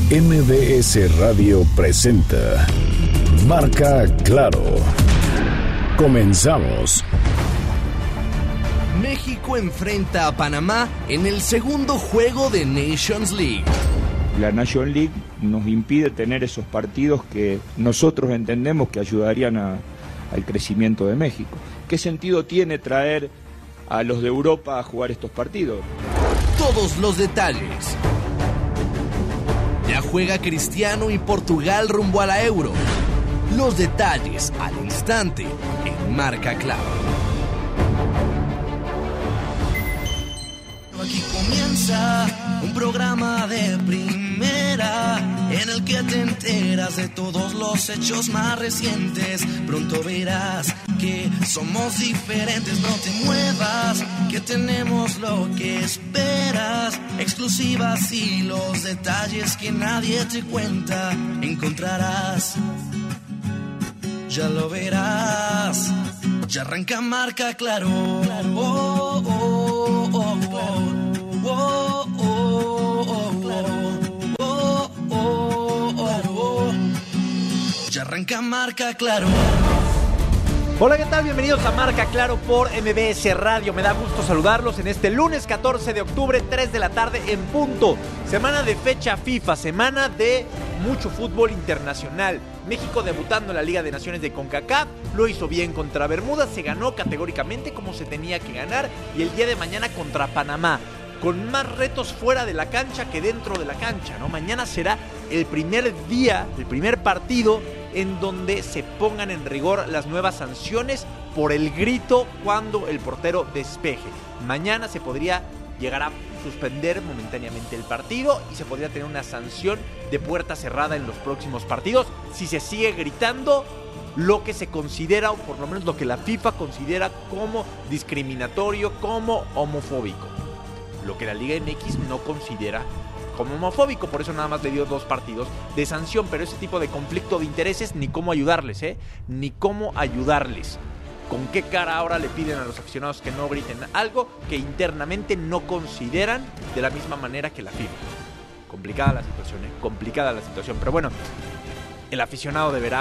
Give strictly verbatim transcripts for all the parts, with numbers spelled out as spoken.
M B S Radio presenta Marca Claro. Comenzamos. México enfrenta a Panamá en el segundo juego de Nations League. La Nations League nos impide tener esos partidos que nosotros entendemos que ayudarían a, al crecimiento de México. ¿Qué sentido tiene traer a los de Europa a jugar estos partidos? Todos los detalles. Ya juega Cristiano y Portugal rumbo a la Euro. Los detalles al instante en Marca Claro. Aquí comienza un programa de primera en el que te enteras de todos los hechos más recientes. Pronto verás que somos diferentes, no te muevas, que tenemos lo que esperas. Exclusivas y los detalles que nadie te cuenta encontrarás. Ya lo verás, ya arranca Marca Claro. Oh, oh, oh, oh. Oh, oh, oh, oh, oh, oh, oh. Ya arranca Marca Claro. Hola, ¿qué tal? Bienvenidos a Marca Claro por M B S Radio. Me da gusto saludarlos en este lunes catorce de octubre, tres de la tarde en punto. Semana de fecha FIFA, semana de mucho fútbol internacional. México debutando en la Liga de Naciones de CONCACAF, lo hizo bien contra Bermuda, se ganó categóricamente como se tenía que ganar, y el día de mañana contra Panamá, con más retos fuera de la cancha que dentro de la cancha, ¿no? Mañana será el primer día, el primer partido en donde se pongan en rigor las nuevas sanciones por el grito cuando el portero despeje. Mañana se podría llegar a suspender momentáneamente el partido y se podría tener una sanción de puerta cerrada en los próximos partidos si se sigue gritando lo que se considera, o por lo menos lo que la FIFA considera como discriminatorio, como homofóbico. Lo que la Liga M X no considera como homofóbico, por eso nada más le dio dos partidos de sanción, pero ese tipo de conflicto de intereses, ni cómo ayudarles, ¿eh? Ni cómo ayudarles. ¿Con qué cara ahora le piden a los aficionados que no griten algo que internamente no consideran de la misma manera que la FIFA? Complicada la situación, ¿eh? Complicada la situación, pero bueno, el aficionado deberá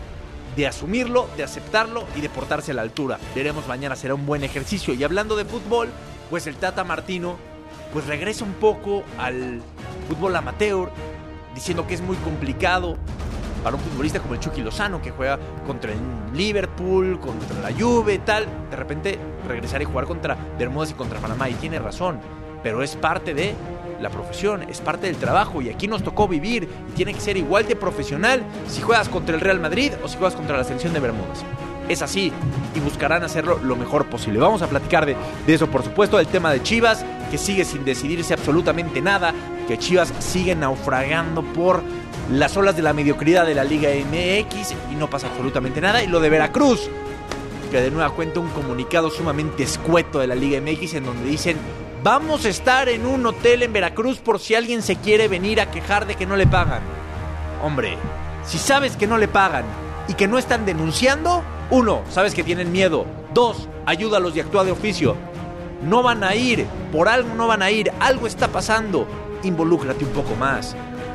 de asumirlo, de aceptarlo y de portarse a la altura. Veremos mañana, será un buen ejercicio. Y hablando de fútbol, pues el Tata Martino pues regresa un poco al fútbol amateur, diciendo que es muy complicado para un futbolista como el Chucky Lozano, que juega contra el Liverpool, contra la Juve, tal, de repente regresar y jugar contra Bermudas y contra Panamá, y tiene razón, pero es parte de la profesión, es parte del trabajo, y aquí nos tocó vivir, y tiene que ser igual de profesional si juegas contra el Real Madrid o si juegas contra la selección de Bermudas. Es así, y buscarán hacerlo lo mejor posible. Vamos a platicar de, de eso, por supuesto, del tema de Chivas, que sigue sin decidirse absolutamente nada, que Chivas sigue naufragando por las olas de la mediocridad de la Liga M X y no pasa absolutamente nada. Y lo de Veracruz, que de nueva cuenta un comunicado sumamente escueto de la Liga M X en donde dicen: vamos a estar en un hotel en Veracruz por si alguien se quiere venir a quejar de que no le pagan. Hombre, si sabes que no le pagan y que no están denunciando, uno, sabes que tienen miedo. Dos, ayúdalos y actúa de oficio. No van a ir, por algo no van a ir, algo está pasando. Involúcrate un poco más.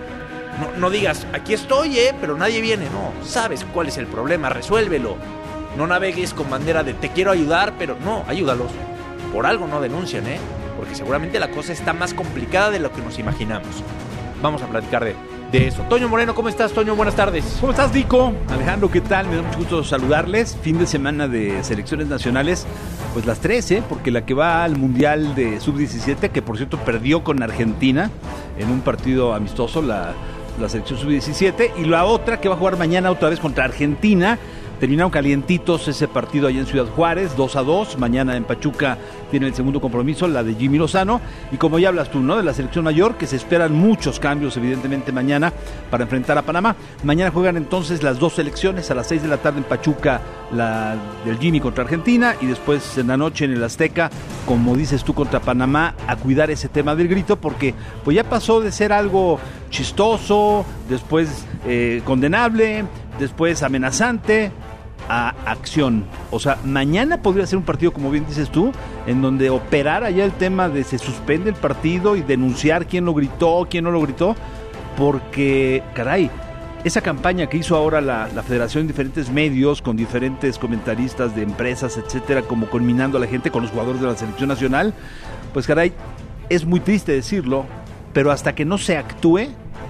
No, no digas, aquí estoy, eh, pero nadie viene. No, sabes cuál es el problema, resuélvelo. No navegues con bandera de te quiero ayudar, pero no, ayúdalos. Por algo no denuncian, eh, porque seguramente la cosa está más complicada de lo que nos imaginamos. Vamos a platicar de, de eso. Toño Moreno, ¿cómo estás, Toño? Buenas tardes. ¿Cómo estás, Nico? Alejandro, ¿qué tal? Me da mucho gusto saludarles. Fin de semana de selecciones nacionales, pues las tres, ¿eh? Porque la que va al Mundial de sub diecisiete, que por cierto perdió con Argentina en un partido amistoso, la, la selección sub diecisiete, y la otra que va a jugar mañana otra vez contra Argentina. Terminaron calientitos ese partido allá en Ciudad Juárez, dos a dos. Mañana en Pachuca tiene el segundo compromiso, la de Jimmy Lozano. Y como ya hablas tú, ¿no?, de la selección mayor, que se esperan muchos cambios, evidentemente, mañana para enfrentar a Panamá. Mañana juegan entonces las dos selecciones, a las seis de la tarde en Pachuca, la del Jimmy contra Argentina, y después en la noche en el Azteca, como dices tú, contra Panamá, a cuidar ese tema del grito, porque pues ya pasó de ser algo chistoso, después eh, condenable, después amenazante, a acción. O sea, mañana podría ser un partido, como bien dices tú, en donde operara ya el tema de se suspende el partido y denunciar quién lo gritó, quién no lo gritó, porque, caray, esa campaña que hizo ahora la, la federación en diferentes medios, con diferentes comentaristas de empresas, etcétera, como culminando a la gente con los jugadores de la selección nacional, pues caray, es muy triste decirlo, pero hasta que no se actúe,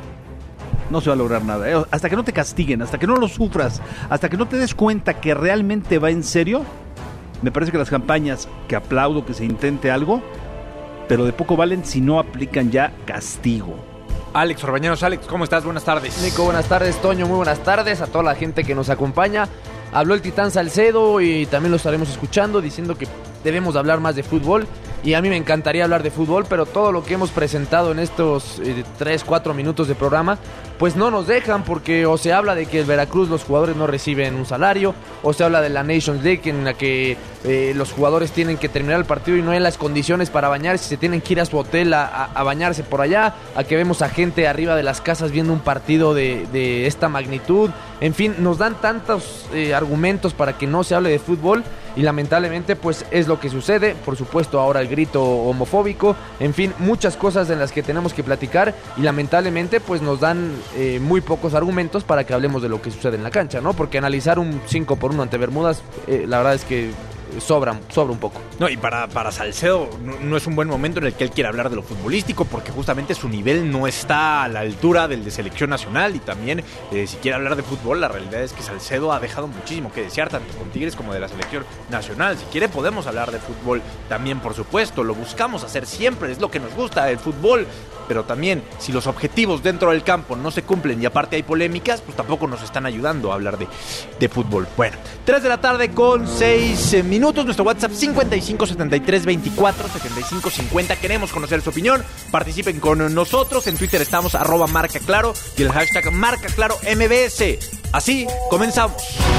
no se va a lograr nada, ¿eh? Hasta que no te castiguen, hasta que no lo sufras, hasta que no te des cuenta que realmente va en serio, me parece que las campañas, que aplaudo que se intente algo, pero de poco valen si no aplican ya castigo. Alex Orbañanos. Alex, ¿cómo estás? Buenas tardes. Nico, buenas tardes. Toño, muy buenas tardes a toda la gente que nos acompaña. Habló el Titán Salcedo y también lo estaremos escuchando diciendo que debemos hablar más de fútbol. Y a mí me encantaría hablar de fútbol, pero todo lo que hemos presentado en estos eh, tres, cuatro minutos de programa, pues no nos dejan, porque o se habla de que el Veracruz los jugadores no reciben un salario, o se habla de la Nations League en la que eh, los jugadores tienen que terminar el partido y no hay las condiciones para bañarse, se tienen que ir a su hotel a, a, a bañarse por allá, a que vemos a gente arriba de las casas viendo un partido de, de esta magnitud. En fin, nos dan tantos eh, argumentos para que no se hable de fútbol y lamentablemente pues es lo que sucede. Por supuesto ahora el grito homofóbico, en fin, muchas cosas en las que tenemos que platicar y lamentablemente pues nos dan eh, muy pocos argumentos para que hablemos de lo que sucede en la cancha, ¿no? Porque analizar un cinco por uno ante Bermudas, eh, la verdad es que sobra, sobra un poco. No, y para, para Salcedo no, no es un buen momento en el que él quiera hablar de lo futbolístico, porque justamente su nivel no está a la altura del de selección nacional, y también eh, si quiere hablar de fútbol, la realidad es que Salcedo ha dejado muchísimo que desear, tanto con Tigres como de la selección nacional. Si quiere podemos hablar de fútbol también, por supuesto, lo buscamos hacer siempre, es lo que nos gusta, el fútbol, pero también si los objetivos dentro del campo no se cumplen y aparte hay polémicas, pues tampoco nos están ayudando a hablar de, de fútbol. Bueno, tres de la tarde con seis minutos, nuestro WhatsApp cincuenta y cinco setenta y tres veinticuatro setenta y cinco cincuenta, queremos conocer su opinión, participen con nosotros, en Twitter estamos arroba marca claro y el hashtag marca claro M B S. Así comenzamos.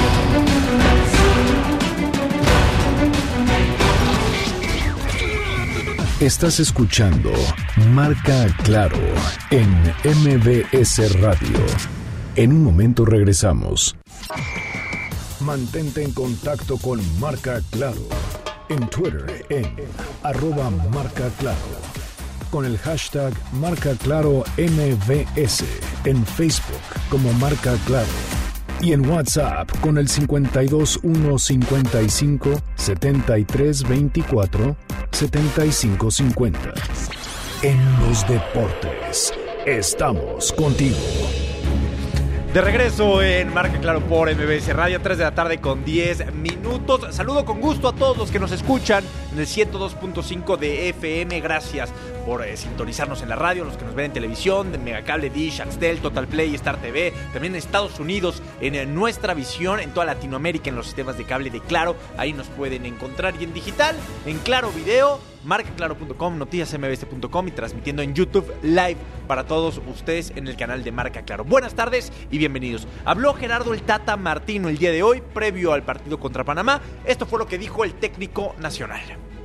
Estás escuchando Marca Claro en M B S Radio. En un momento regresamos. Mantente en contacto con Marca Claro en Twitter en arroba Marca Claro, con el hashtag Marca Claro M B S, en Facebook como Marca Claro y en WhatsApp con el cincuenta y dos uno cincuenta y cinco setenta y tres veinticuatro setenta y cinco cincuenta. En los deportes estamos contigo. De regreso en Marca Claro por M B S Radio, tres de la tarde con diez minutos. Saludo con gusto a todos los que nos escuchan en el ciento dos punto cinco de F M. Gracias por eh, sintonizarnos en la radio, los que nos ven en televisión, de Megacable, Dish, Axtel, Total Play, Star T V, también en Estados Unidos, en eh, Nuestra Visión, en toda Latinoamérica, en los sistemas de cable de Claro. Ahí nos pueden encontrar, y en digital, en Claro Video, marca claro punto com, noticias m b s punto com y transmitiendo en YouTube Live para todos ustedes en el canal de Marca Claro. Buenas tardes y bienvenidos. Habló Gerardo el Tata Martino el día de hoy, previo al partido contra Panamá. Esto fue lo que dijo el técnico nacional.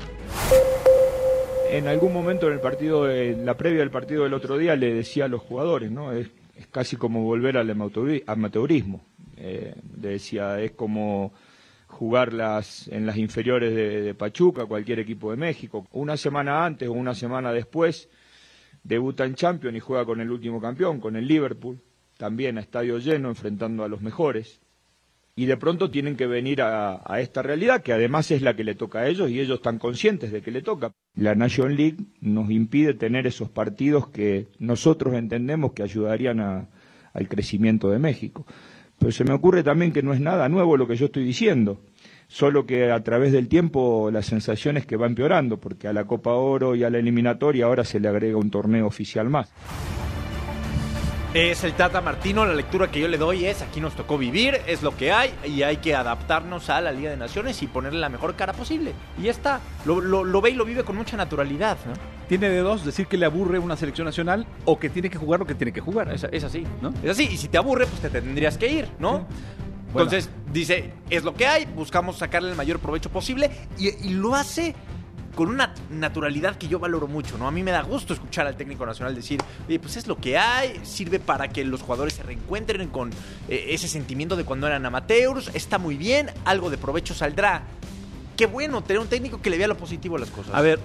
En algún momento en el partido, en la previa del partido del otro día, le decía a los jugadores, ¿no? Es, es casi como volver al amateurismo. Eh, le decía, es como jugar las, en las inferiores de, de Pachuca, cualquier equipo de México. Una semana antes o una semana después debuta en Champions y juega con el último campeón, con el Liverpool, también a estadio lleno, enfrentando a los mejores. Y de pronto tienen que venir a, a esta realidad, que además es la que le toca a ellos, y ellos están conscientes de que le toca. La National League nos impide tener esos partidos que nosotros entendemos que ayudarían a, al crecimiento de México. Pero se me ocurre también que no es nada nuevo lo que yo estoy diciendo, solo que a través del tiempo la sensación es que va empeorando, porque a la Copa Oro y a la eliminatoria ahora se le agrega un torneo oficial más. Es el Tata Martino, la lectura que yo le doy es: aquí nos tocó vivir, es lo que hay, y hay que adaptarnos a la Liga de Naciones y ponerle la mejor cara posible. Y ya está, lo, lo, lo ve y lo vive con mucha naturalidad, ¿no? Tiene de dos, decir que le aburre una selección nacional o que tiene que jugar lo que tiene que jugar. Es, es así, ¿no? Es así, y si te aburre, pues te tendrías que ir, ¿no? Sí. Bueno. Entonces, dice, es lo que hay, buscamos sacarle el mayor provecho posible, y, y lo hace con una naturalidad que yo valoro mucho, ¿no? A mí me da gusto escuchar al técnico nacional decir, oye, pues es lo que hay, sirve para que los jugadores se reencuentren con eh, ese sentimiento de cuando eran amateurs, está muy bien, algo de provecho saldrá. Qué bueno tener un técnico que le vea lo positivo a las cosas. A ver,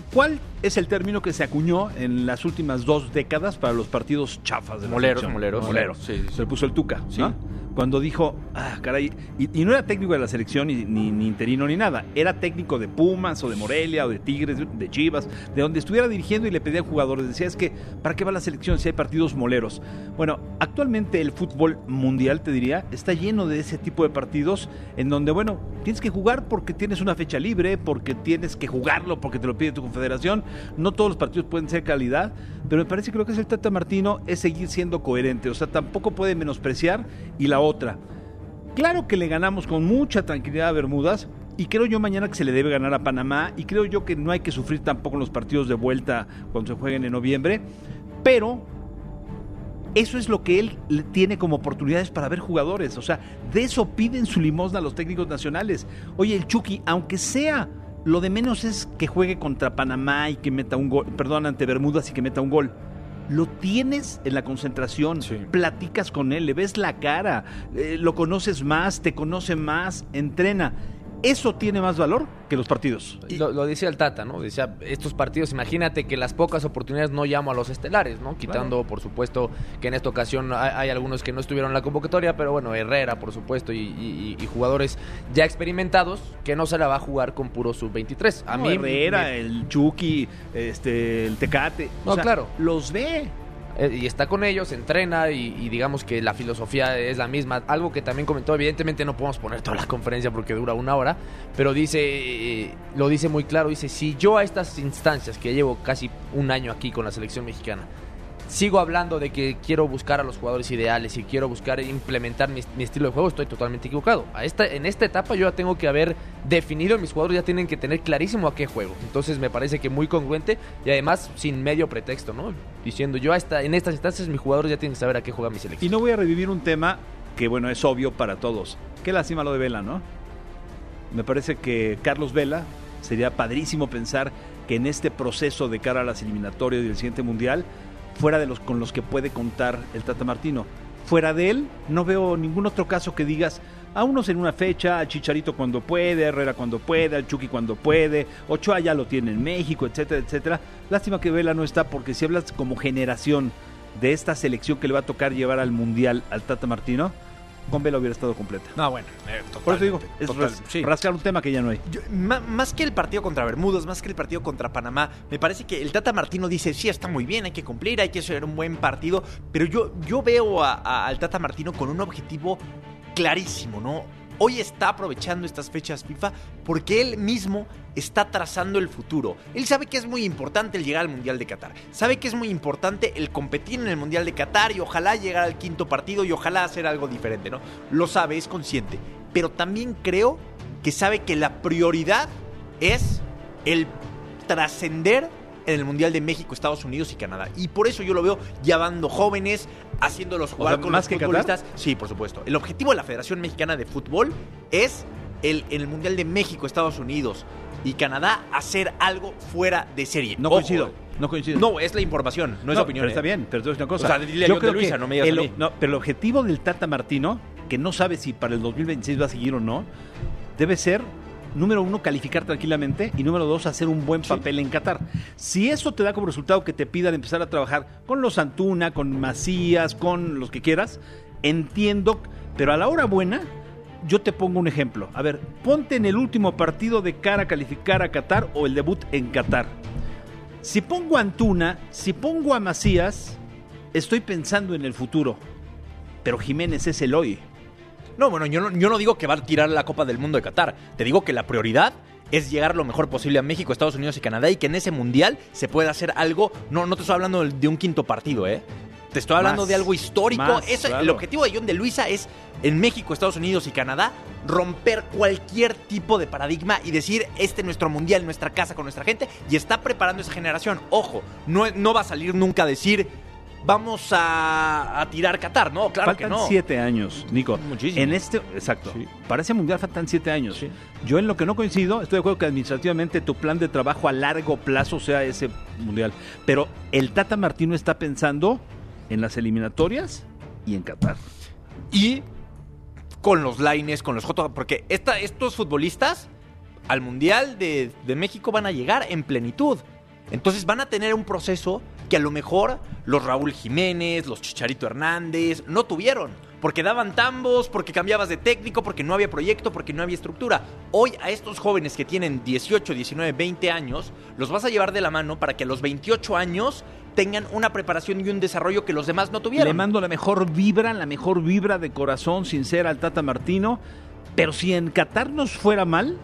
¿Cuál es el término que se acuñó en las últimas dos décadas para los partidos chafas de la Moleros, selección? moleros. Moleros. Sí, sí, sí. Se le puso el Tuca, Sí. ¿no? Cuando dijo, ah, caray, y, y no era técnico de la selección ni, ni, ni interino ni nada, era técnico de Pumas o de Morelia o de Tigres, de, de Chivas, de donde estuviera dirigiendo y le pedía a jugadores, decía, es que, ¿para qué va la selección si hay partidos moleros? Bueno, actualmente el fútbol mundial, te diría, está lleno de ese tipo de partidos en donde, bueno, tienes que jugar porque tienes una fecha libre, porque tienes que jugarlo, porque te lo pide tu confederación, no todos los partidos pueden ser calidad, pero me parece que lo que es el Tata Martino es seguir siendo coherente, o sea, tampoco puede menospreciar. Y la otra, claro que le ganamos con mucha tranquilidad a Bermudas y creo yo mañana que se le debe ganar a Panamá y creo yo que no hay que sufrir tampoco en los partidos de vuelta cuando se jueguen en noviembre, pero eso es lo que él tiene como oportunidades para ver jugadores, o sea, de eso piden su limosna a los técnicos nacionales. Oye, el Chucky, aunque sea, lo de menos es que juegue contra Panamá y que meta un gol, perdón, ante Bermudas y que meta un gol. Lo tienes en la concentración, sí. Platicas con él, le ves la cara, eh, lo conoces más, te conoce más, entrena. Eso tiene más valor que los partidos. Lo, lo decía el Tata, ¿no? Decía, estos partidos, imagínate que las pocas oportunidades no llamo a los estelares, ¿no? Quitando, claro, por supuesto, que en esta ocasión hay, hay algunos que no estuvieron en la convocatoria, pero bueno, Herrera, por supuesto, y, y, y jugadores ya experimentados que no se la va a jugar con puro sub veintitrés. A no, mí Herrera, me... el Chucky, este, el Tecate. No, o sea, claro. Los ve. Y está con ellos, entrena y, y digamos que la filosofía es la misma. Algo que también comentó, evidentemente no podemos poner toda la conferencia porque dura una hora, pero dice, eh, lo dice muy claro, dice, si yo a estas instancias que llevo casi un año aquí con la selección mexicana, sigo hablando de que quiero buscar a los jugadores ideales y quiero buscar implementar mi, mi estilo de juego, estoy totalmente equivocado. A esta, en esta etapa yo ya tengo que haber definido, mis jugadores ya tienen que tener clarísimo a qué juego. Entonces me parece que muy congruente y además sin medio pretexto, ¿no? Diciendo yo hasta en estas instancias mis jugadores ya tienen que saber a qué juega mi selección. Y no voy a revivir un tema que, bueno, es obvio para todos. Qué lástima lo de Vela, ¿no? Me parece que Carlos Vela, sería padrísimo pensar que en este proceso de cara a las eliminatorias y el siguiente mundial, fuera de los con los que puede contar el Tata Martino. Fuera de él, no veo ningún otro caso que digas a unos en una fecha, a Chicharito cuando puede, a Herrera cuando puede, al Chucky cuando puede, Ochoa ya lo tiene en México, etcétera, etcétera. Lástima que Vela no está, porque si hablas como generación de esta selección que le va a tocar llevar al Mundial al Tata Martino, con Vela hubiera estado completa. No, bueno, eh, por eso digo, es total, ras- sí. rascar un tema que ya no hay. Yo, ma, más que el partido contra Bermudas, más que el partido contra Panamá, me parece que el Tata Martino dice, sí, está muy bien, hay que cumplir, hay que hacer un buen partido, pero yo, yo veo a, a, al Tata Martino con un objetivo clarísimo, ¿no? Hoy está aprovechando estas fechas FIFA porque él mismo está trazando el futuro. Él sabe que es muy importante el llegar al Mundial de Qatar. Sabe que es muy importante el competir en el Mundial de Qatar y ojalá llegar al quinto partido y ojalá hacer algo diferente, ¿no? Lo sabe, es consciente. Pero también creo que sabe que la prioridad es el trascender en el Mundial de México, Estados Unidos y Canadá. Y por eso yo lo veo llevando jóvenes, haciéndolos jugar, o sea, con más los que futbolistas. Qatar. Sí, por supuesto. El objetivo de la Federación Mexicana de Fútbol es el, en el Mundial de México, Estados Unidos y Canadá hacer algo fuera de serie. No Ojo, coincido. No coincido. No, es la información, no, es no, opinión. Pero está ¿eh? bien, pero te voy a decir una cosa. O sea, dile a Yo John creo de Luisa, que no me digas el, a mí. no, pero el objetivo del Tata Martino, que no sabe si para el dos mil veintiséis va a seguir o no, debe ser, número uno, calificar tranquilamente y número dos, hacer un buen papel sí. en Qatar. Si eso te da como resultado que te pidan empezar a trabajar con los Antuna, con Macías, con los que quieras, entiendo, pero a la hora buena, yo te pongo un ejemplo. A ver, ponte en el último partido de cara a calificar a Qatar o el debut en Qatar. Si pongo a Antuna, si pongo a Macías, estoy pensando en el futuro. Pero Jiménez es el hoy. No, bueno, yo no, yo no digo que va a tirar la Copa del Mundo de Qatar. Te digo que la prioridad es llegar lo mejor posible a México, Estados Unidos y Canadá y que en ese mundial se pueda hacer algo. No, no te estoy hablando de un quinto partido, ¿eh? Te estoy hablando Más, de algo histórico. más, Eso, claro. El objetivo de John de Luisa es, en México, Estados Unidos y Canadá, romper cualquier tipo de paradigma y decir, este es nuestro mundial, nuestra casa con nuestra gente, y está preparando esa generación. Ojo, no, no va a salir nunca a decir, vamos a, a tirar Qatar, ¿no? Claro faltan que no. siete años, Nico. Muchísimo. En este, exacto. Sí. Para ese mundial faltan siete años. Sí. Yo en lo que no coincido, estoy de acuerdo que administrativamente tu plan de trabajo a largo plazo sea ese mundial. Pero el Tata Martino está pensando en las eliminatorias y en Qatar. Y con los Laines, con los J, porque esta, estos futbolistas al Mundial de, de México van a llegar en plenitud. Entonces van a tener un proceso que a lo mejor los Raúl Jiménez, los Chicharito Hernández no tuvieron. Porque daban tambos, porque cambiabas de técnico, porque no había proyecto, porque no había estructura. Hoy a estos jóvenes que tienen dieciocho, diecinueve, veinte años, los vas a llevar de la mano para que a los veintiocho años tengan una preparación y un desarrollo que los demás no tuvieron. Le mando la mejor vibra, la mejor vibra de corazón sincera al Tata Martino. Pero si en Qatar nos fuera mal,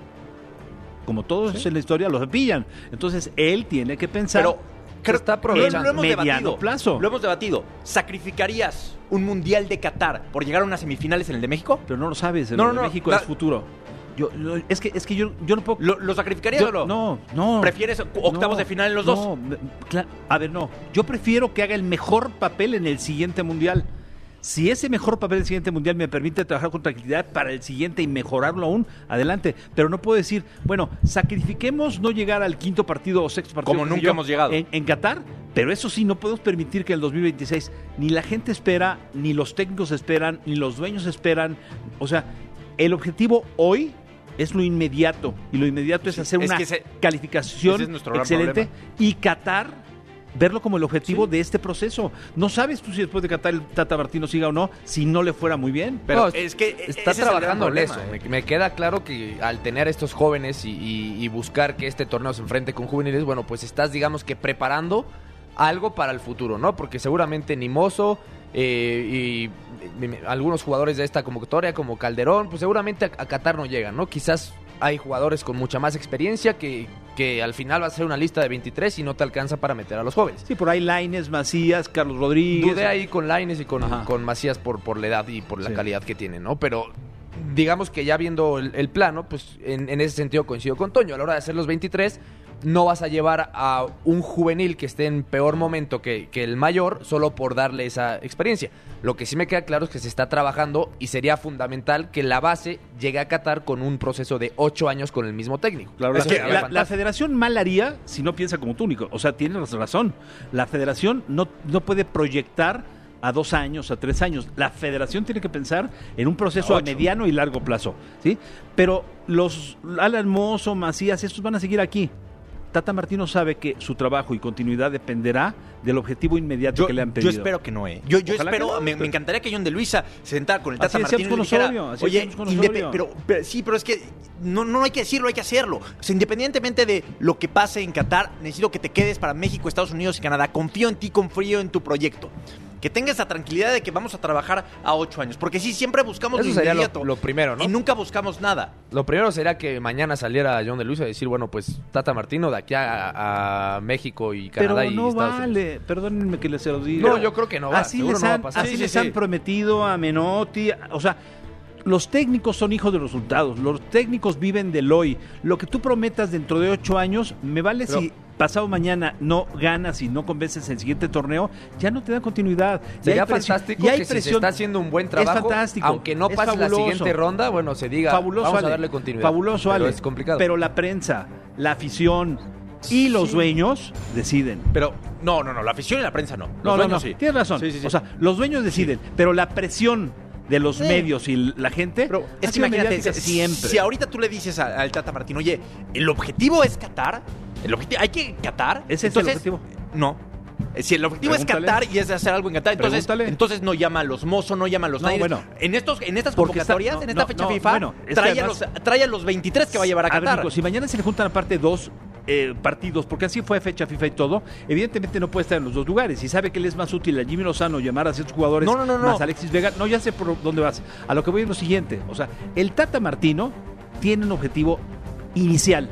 como todos ¿Sí? en la historia los pillan. Entonces él tiene que pensar. Pero creo, está aprovechando. Lo, lo hemos mediano debatido, plazo. Lo hemos debatido. ¿Sacrificarías un mundial de Qatar por llegar a unas semifinales en el de México? Pero no lo sabes, el no, de no, México la, es futuro. Yo, lo, es que es que yo, yo no puedo. ¿Lo, lo sacrificarías yo, o no? No, no. ¿Prefieres octavos no, de final en los no, dos? Claro, a ver, no. Yo prefiero que haga el mejor papel en el siguiente mundial. Si ese mejor papel del siguiente mundial me permite trabajar con tranquilidad para el siguiente y mejorarlo aún, adelante. Pero no puedo decir, bueno, sacrifiquemos no llegar al quinto partido o sexto partido. Como nunca yo, hemos llegado. En, en Qatar, pero eso sí, no podemos permitir que en el dos mil veintiséis ni la gente espera, ni los técnicos esperan, ni los dueños esperan. O sea, el objetivo hoy es lo inmediato. Y lo inmediato es hacer es una que ese, calificación ese es nuestro gran excelente. problema. Y Qatar, verlo como el objetivo sí. de este proceso. No sabes tú si después de Qatar el Tata Martino siga o no, si no le fuera muy bien. Pero no, es que está trabajando en eso. Eh. Me, me queda claro que al tener estos jóvenes y, y, y buscar que este torneo se enfrente con juveniles, bueno, pues estás, digamos que preparando algo para el futuro, ¿no? Porque seguramente ni Mozo eh, y, y, y algunos jugadores de esta convocatoria, como Calderón, pues seguramente a, a Qatar no llegan, ¿no? Quizás hay jugadores con mucha más experiencia que, que al final va a ser una lista de veintitrés y no te alcanza para meter a los jóvenes. Sí, por ahí Lainez, Macías, Carlos Rodríguez. Dudé ahí con Lainez y con, con Macías por, por la edad y por la sí. calidad que tienen, ¿no? Pero digamos que ya viendo el, el plano, pues en, en ese sentido coincido con Toño. A la hora de hacer los veintitrés, no vas a llevar a un juvenil que esté en peor momento que, que el mayor solo por darle esa experiencia. Lo que sí me queda claro es que se está trabajando y sería fundamental que la base llegue a Qatar con un proceso de ocho años con el mismo técnico. Claro, es que la, la federación mal haría si no piensa como tú, Nico. O sea, tienes razón. La federación no, no puede proyectar a dos años, a tres años. La federación tiene que pensar en un proceso a, a mediano y largo plazo, ¿sí? Pero los Alan Mozo, Macías, estos van a seguir aquí. Tata Martino sabe que su trabajo y continuidad dependerá del objetivo inmediato yo, que le han pedido. Yo espero que no, eh. Yo, yo espero, no, me, me encantaría que John de Luisa se sentara con el Tata Martino y le dijera, oye, indep- pero, pero sí, pero es que no, no hay que decirlo, hay que hacerlo. O sea, independientemente de lo que pase en Qatar, necesito que te quedes para México, Estados Unidos y Canadá. Confío en ti, confío en tu proyecto. Que tengas la tranquilidad de que vamos a trabajar a ocho años. Porque sí, siempre buscamos Eso lo sería inmediato. Lo, lo primero, ¿no? Y nunca buscamos nada. Lo primero sería que mañana saliera John de Luisa a decir, bueno, pues Tata Martino de aquí a, a México y Canadá Pero no y Estados vale, Unidos. Perdónenme que les se lo diga. No, yo creo que no va. Así les no han, va a pasar. así Sí, les sí, han sí. prometido a Menotti, o sea, los técnicos son hijos de los resultados, los técnicos viven del hoy. Lo que tú prometas dentro de ocho años, me vale Pero, si pasado mañana no ganas y no convences en el siguiente torneo, ya no te da continuidad. Sería fantástico que si se está haciendo un buen trabajo, aunque no pase la siguiente ronda, bueno, se diga, fabuloso, vamos Ale, a darle continuidad. Fabuloso, Pero Ale, es complicado. Pero la prensa, la afición y los sí. dueños deciden. Pero no, no, no, la afición y la prensa no. Los no, dueños no, no. sí. Tienes razón. Sí, sí, sí. O sea, los dueños deciden, sí. pero la presión de los sí. medios y la gente pero es que imagínate siempre. Si ahorita tú le dices al, al Tata Martino, oye, el objetivo es Qatar, el objetivo hay que Qatar. ¿Ese entonces, es el objetivo? No. Si el objetivo Pregúntale. es Qatar y es hacer algo en Qatar, entonces, entonces no llama a los Mozo, no llama a los no, bueno. En estos, en estas convocatorias, está, no, en esta no, fecha no, FIFA, bueno, trae, además, a los, trae a los veintitrés que va a llevar a Qatar. A ver, Nico, si mañana se le juntan aparte dos eh, partidos, porque así fue fecha FIFA y todo, evidentemente no puede estar en los dos lugares. Y sabe que le es más útil a Jimmy Lozano llamar a ciertos jugadores no, no, no, más no. Alexis Vega. No, ya sé por dónde vas. A lo que voy es lo siguiente. O sea, el Tata Martino tiene un objetivo inicial.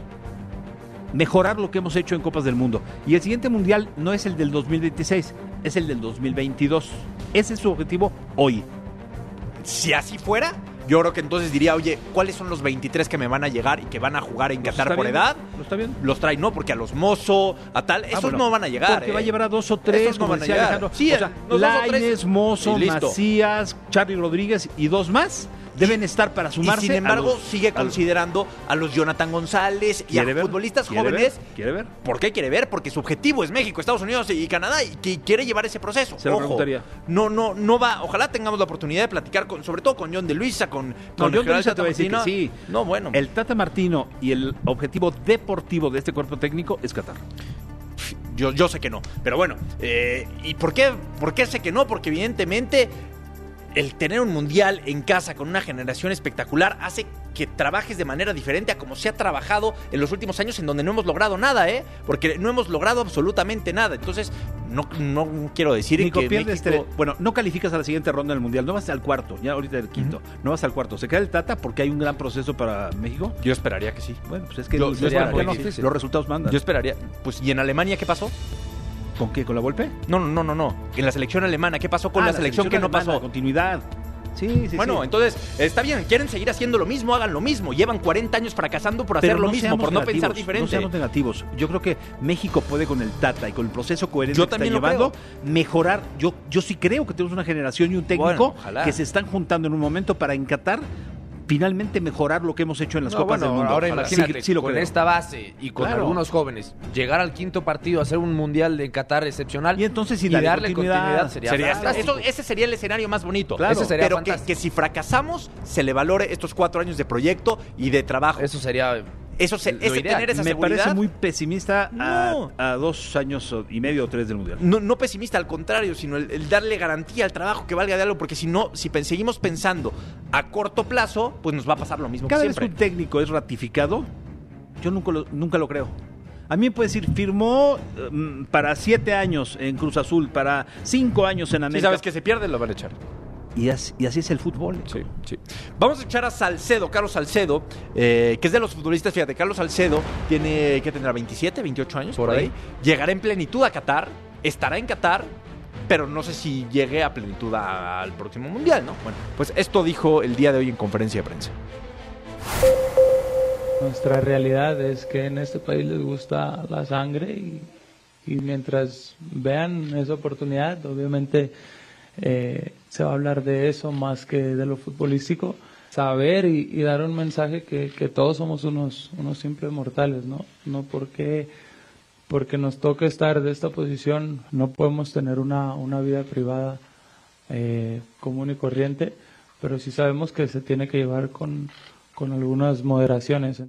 Mejorar lo que hemos hecho en Copas del Mundo. Y el siguiente mundial no es el del dos mil veintiséis, es el del dos mil veintidós. Ese es su objetivo hoy. Si así fuera, yo creo que entonces diría, oye, ¿cuáles son los veintitrés que me van a llegar y que van a jugar en Qatar por bien? edad? ¿No está bien? Los trae, no, porque a los Mozo, a tal, esos ah, bueno, no van a llegar. Porque eh. va a llevar a dos o tres, esos no como van a decía llegar. Alejandro. Sí, o sea, Lainez, Mozo, y Macías, Charly Rodríguez y dos más deben y, estar para sumarse. Y sin embargo, a los, sigue a considerando a los Jonathan González y a ver? futbolistas ¿Quiere jóvenes. Ver? ¿Quiere ver? ¿Por qué quiere ver? Porque su objetivo es México, Estados Unidos y Canadá y que quiere llevar ese proceso. Se lo Ojo, preguntaría. No, no, no va. Ojalá tengamos la oportunidad de platicar con, sobre todo con John de Luisa, con, no, con John de Luisa te voy a decir que sí. No, bueno. El Tata Martino y el objetivo deportivo de este cuerpo técnico es Qatar. yo, yo sé que no. Pero bueno, eh, ¿y por qué, por qué sé que no? Porque evidentemente el tener un mundial en casa con una generación espectacular hace que trabajes de manera diferente a como se ha trabajado en los últimos años, en donde no hemos logrado nada, ¿eh? Porque no hemos logrado absolutamente nada. Entonces, no, no quiero decir Nico, que pierdes México... tre- bueno, no calificas a la siguiente ronda del mundial, no vas al cuarto, ya ahorita el quinto, uh-huh. no vas al cuarto. ¿Se queda el Tata porque hay un gran proceso para México? Yo esperaría que sí. Bueno, pues es que Yo, los, yo esperaría, no, no, los resultados mandan. Yo esperaría. Pues, ¿y en Alemania qué pasó? ¿Con qué? ¿Con la Volpe? No, no, no, no, no. En la selección alemana, ¿qué pasó con ah, la, la selección, selección que no alemana, pasó? Continuidad. Sí, sí, bueno, sí. entonces, está bien, quieren seguir haciendo lo mismo, hagan lo mismo. Llevan cuarenta años fracasando por hacer Pero lo no mismo, por no negativos, pensar diferente. No seamos negativos. Yo creo que México puede, con el Tata y con el proceso coherente yo que está también llevando, creo. mejorar. Yo, yo sí creo que tenemos una generación y un técnico bueno, que se están juntando en un momento para en Qatar finalmente mejorar lo que hemos hecho en las no, Copas bueno, del Mundo. Ahora Ojalá. imagínate, sí, sí lo con creo. esta base y con Claro. algunos jóvenes, llegar al quinto partido, hacer un mundial de Qatar excepcional Y entonces sí, y darle darle continuidad, continuidad sería, Sería- fantástico. eso- ese sería el escenario más bonito. Claro. Ese sería pero que, fantástico. que si fracasamos, se le valore estos cuatro años de proyecto y de trabajo. Eso sería Eso se, lo ese ideal. tener esa Me seguridad. parece muy pesimista No. a, a dos años y medio o tres del Mundial. No, no pesimista, al contrario, sino el, el darle garantía al trabajo que valga de algo, porque si no, si pen- seguimos pensando a corto plazo, pues nos va a pasar lo mismo Cada que vez que siempre. un técnico es ratificado, yo nunca lo, nunca lo creo. A mí me puede decir, firmó um, para siete años en Cruz Azul, para cinco años en Si América. sabes que se pierde, lo van a echar. Y así, y así es el fútbol. Sí, sí. Vamos a echar a Salcedo, Carlos Salcedo, eh, que es de los futbolistas. Fíjate, Carlos Salcedo tiene, ¿qué tendrá? veintisiete, veintiocho años, por, Por ahí. ahí. Llegará en plenitud a Qatar, estará en Qatar, pero no sé si llegue a plenitud a- al próximo Mundial, ¿no? Bueno, pues esto dijo el día de hoy en conferencia de prensa. Nuestra realidad es que en este país les gusta la sangre y, y mientras vean esa oportunidad, obviamente eh, se va a hablar de eso más que de lo futbolístico. Saber y, y dar un mensaje que, que todos somos unos, unos simples mortales, ¿no? No porque, porque nos toque estar de esta posición, no podemos tener una, una vida privada eh, común y corriente, pero sí sabemos que se tiene que llevar con, con algunas moderaciones.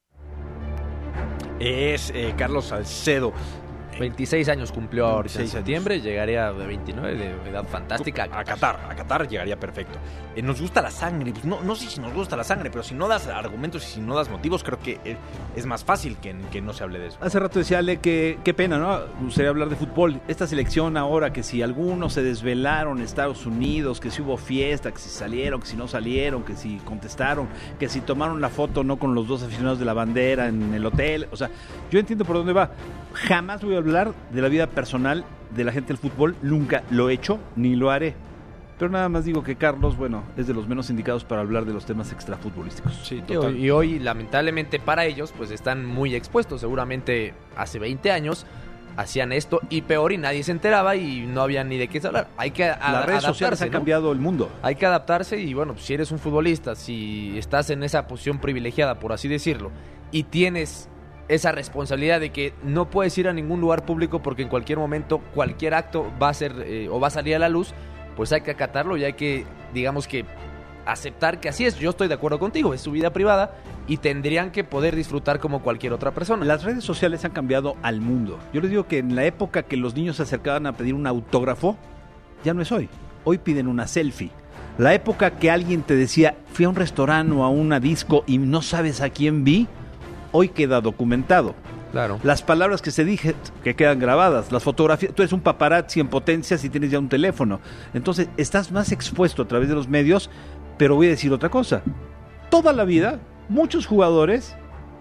Es eh, Carlos Salcedo. veintiséis años cumplió ahorita en veintiséis años. septiembre, llegaría de veintinueve, de edad fantástica. A Qatar, a Qatar llegaría perfecto. Eh, nos gusta la sangre, pues no, no sé si nos gusta la sangre, pero si no das argumentos y si no das motivos, creo que eh, es más fácil que, que no se hable de eso. Hace rato decía Ale que qué pena, ¿no? Me gustaría hablar de fútbol. Esta selección ahora, que si algunos se desvelaron en Estados Unidos, que si hubo fiesta, que si salieron, que si no salieron, que si contestaron, que si tomaron la foto no con los dos aficionados de la bandera en el hotel. O sea, yo entiendo por dónde va. Jamás voy a hablar de la vida personal de la gente del fútbol. Nunca lo he hecho, ni lo haré. Pero nada más digo que Carlos, bueno, es de los menos indicados para hablar de los temas extrafutbolísticos. Sí, Y hoy, y hoy, lamentablemente para ellos, pues están muy expuestos. Seguramente hace veinte años hacían esto y peor y nadie se enteraba y no había ni de qué hablar. Hay que a- Las redes sociales adaptarse, han ¿no? cambiado el mundo. Hay que adaptarse y bueno, pues, si eres un futbolista, si estás en esa posición privilegiada, por así decirlo, y tienes esa responsabilidad de que no puedes ir a ningún lugar público porque en cualquier momento cualquier acto va a ser eh, o va a salir a la luz, pues hay que acatarlo y hay que, digamos que, aceptar que así es. Yo estoy de acuerdo contigo, es su vida privada y tendrían que poder disfrutar como cualquier otra persona. Las redes sociales han cambiado al mundo. Yo les digo que en la época que los niños se acercaban a pedir un autógrafo, ya no es hoy. Hoy piden una selfie. La época que alguien te decía, fui a un restaurante o a una disco y no sabes a quién vi, hoy queda documentado. Claro. Las palabras que se dije, que quedan grabadas, las fotografías, tú eres un paparazzi en potencia si tienes ya un teléfono. Entonces, estás más expuesto a través de los medios, pero voy a decir otra cosa. Toda la vida, muchos jugadores,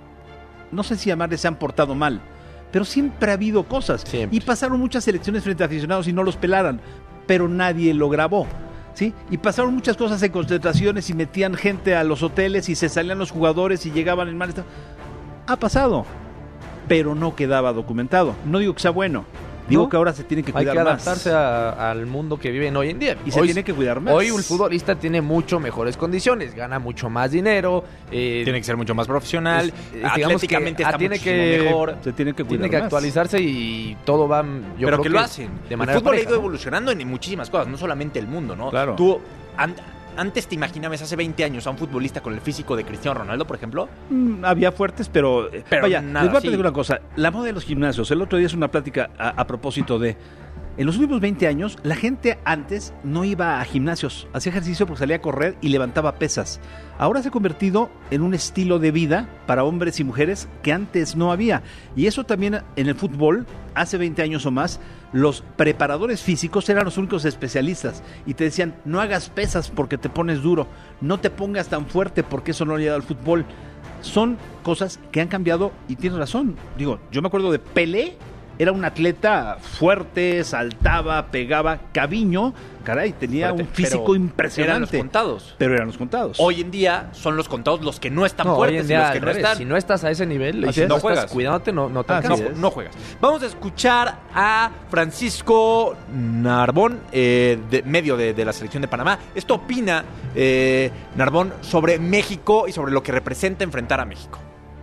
no sé si llamarles, se han portado mal, pero siempre ha habido cosas. Siempre. Y pasaron muchas elecciones frente a aficionados y no los pelaran, pero nadie lo grabó. ¿Sí? Y pasaron muchas cosas en concentraciones y metían gente a los hoteles y se salían los jugadores y llegaban en mal estado. Ha pasado, pero no quedaba documentado. No digo que sea bueno, digo ¿No? que ahora se tiene que Hay cuidar que más. adaptarse a- al mundo que viven hoy en día. Y se hoy, tiene que cuidar más. Hoy el futbolista tiene mucho mejores condiciones, gana mucho más dinero. eh, Tiene que ser mucho más profesional, es- eh, digamos que, atléticamente ah, está tiene muchísimo que- mejor. Se tiene que cuidar tiene que más. actualizarse y todo va, yo pero creo que lo hacen. de El manera fútbol ha pareja, ido ¿no? evolucionando en muchísimas cosas, no solamente el mundo, ¿no? Claro. Tú, an- antes te imaginabas hace veinte años a un futbolista con el físico de Cristiano Ronaldo, por ejemplo. Mm, había fuertes, pero, pero vaya, nada, les voy a sí. pedir una cosa. La moda de los gimnasios, el otro día es una plática a, a propósito de... En los últimos veinte años, la gente antes no iba a gimnasios, hacía ejercicio porque salía a correr y levantaba pesas. Ahora se ha convertido en un estilo de vida para hombres y mujeres que antes no había. Y eso también en el fútbol, hace veinte años o más, los preparadores físicos eran los únicos especialistas y te decían, no hagas pesas porque te pones duro, no te pongas tan fuerte porque eso no le da al fútbol. Son cosas que han cambiado y tienes razón. Digo, yo me acuerdo de Pelé. Era un atleta fuerte, saltaba, pegaba. Caviño, caray, tenía Fuerte, un físico pero impresionante. eran los contados. Pero eran los contados. Hoy en día son los contados los que no están No, hoy fuertes en y día, los que al no revés, están. si no estás a ese nivel y Así si es. no, No juegas juegas. cuidándote, no, no te Así No, alcanzas. es. no juegas. Vamos a escuchar a Francisco Narbón, eh, de, medio de, de la selección de Panamá. Esto opina eh, Narbón sobre México y sobre lo que representa enfrentar a México.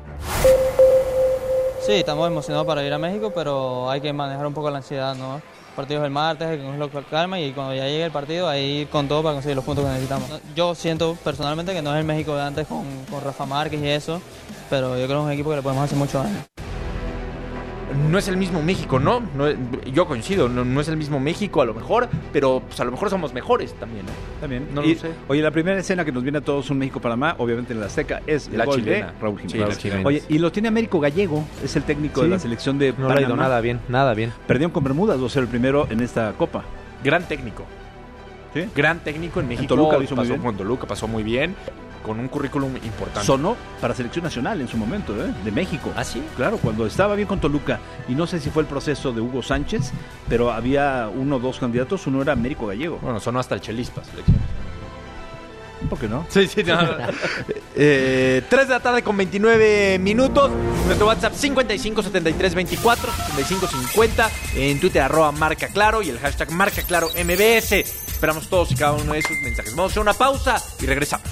Sí, estamos emocionados para ir a México, pero hay que manejar un poco la ansiedad, ¿no? El partido es el martes, hay que cogerlo con calma y cuando ya llegue el partido, ahí ir con todo para conseguir los puntos que necesitamos. Yo siento personalmente que no es el México de antes con, con Rafa Márquez y eso, pero yo creo que es un equipo que le podemos hacer mucho daño. No es el mismo México, ¿no? no yo coincido, no, no es el mismo México a lo mejor, pero pues a lo mejor somos mejores también, ¿no? También. No Y, lo sé. Oye, la primera escena que nos viene a todos un México-Panamá, obviamente en la Azteca, es el La gol chilena. de Raúl Jiménez. Sí, la chilena. Oye, y lo tiene Américo Gallego, es el técnico Sí. de la selección de No Panamá. le ha ido nada bien, nada bien. Perdieron con Bermudas, dos cero el primero en esta Copa. Gran técnico. ¿Sí? Gran técnico en México. Toluca lo hizo muy pasó bien. con Toluca, pasó muy bien, con un currículum importante. Sonó para selección nacional en su momento, ¿eh? De México. ¿Ah, sí? Claro, cuando estaba bien con Toluca, y no sé si fue el proceso de Hugo Sánchez, pero había uno o dos candidatos, uno era Américo Gallego. Bueno, sonó hasta el Chelispa selección. ¿Por qué no? Sí, sí, no. eh, tres de la tarde con veintinueve minutos. Nuestro WhatsApp cincuenta y cinco setenta y tres veinticuatro setenta y cinco cincuenta. En Twitter arroba Marca Claro y el hashtag Marca Claro M B S. Esperamos todos y cada uno de esos mensajes. Vamos a hacer una pausa y regresamos.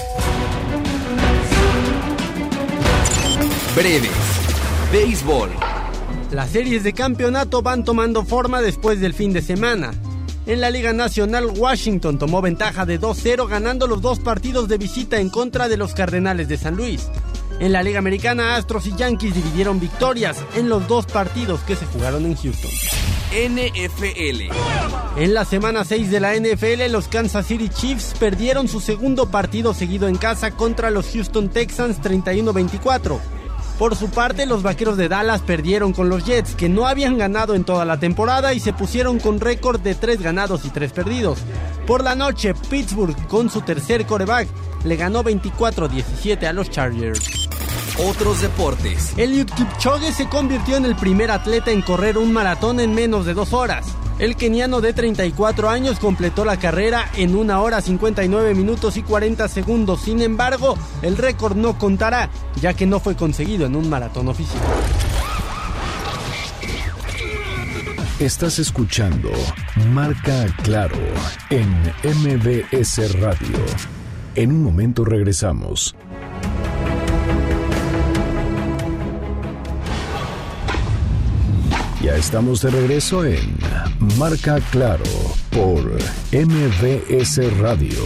Breves. Béisbol. Las series de campeonato van tomando forma después del fin de semana. En la Liga Nacional, Washington tomó ventaja de dos cero ganando los dos partidos de visita en contra de los Cardenales de San Luis. En la Liga Americana, Astros y Yankees dividieron victorias en los dos partidos que se jugaron en Houston. N F L. En la semana seis de la N F L, los Kansas City Chiefs perdieron su segundo partido seguido en casa contra los Houston Texans treinta y uno veinticuatro. Por su parte, los Vaqueros de Dallas perdieron con los Jets, que no habían ganado en toda la temporada y se pusieron con récord de tres ganados y tres perdidos. Por la noche, Pittsburgh, con su tercer quarterback, le ganó veinticuatro diecisiete a los Chargers. Otros deportes. Eliud Kipchoge se convirtió en el primer atleta en correr un maratón en menos de dos horas. El keniano de treinta y cuatro años completó la carrera en una hora cincuenta y nueve minutos y cuarenta segundos. Sin embargo, el récord no contará, ya que no fue conseguido en un maratón oficial. Estás escuchando Marca Claro en M B S Radio. En un momento regresamos. Ya estamos de regreso en Marca Claro por M B S Radio.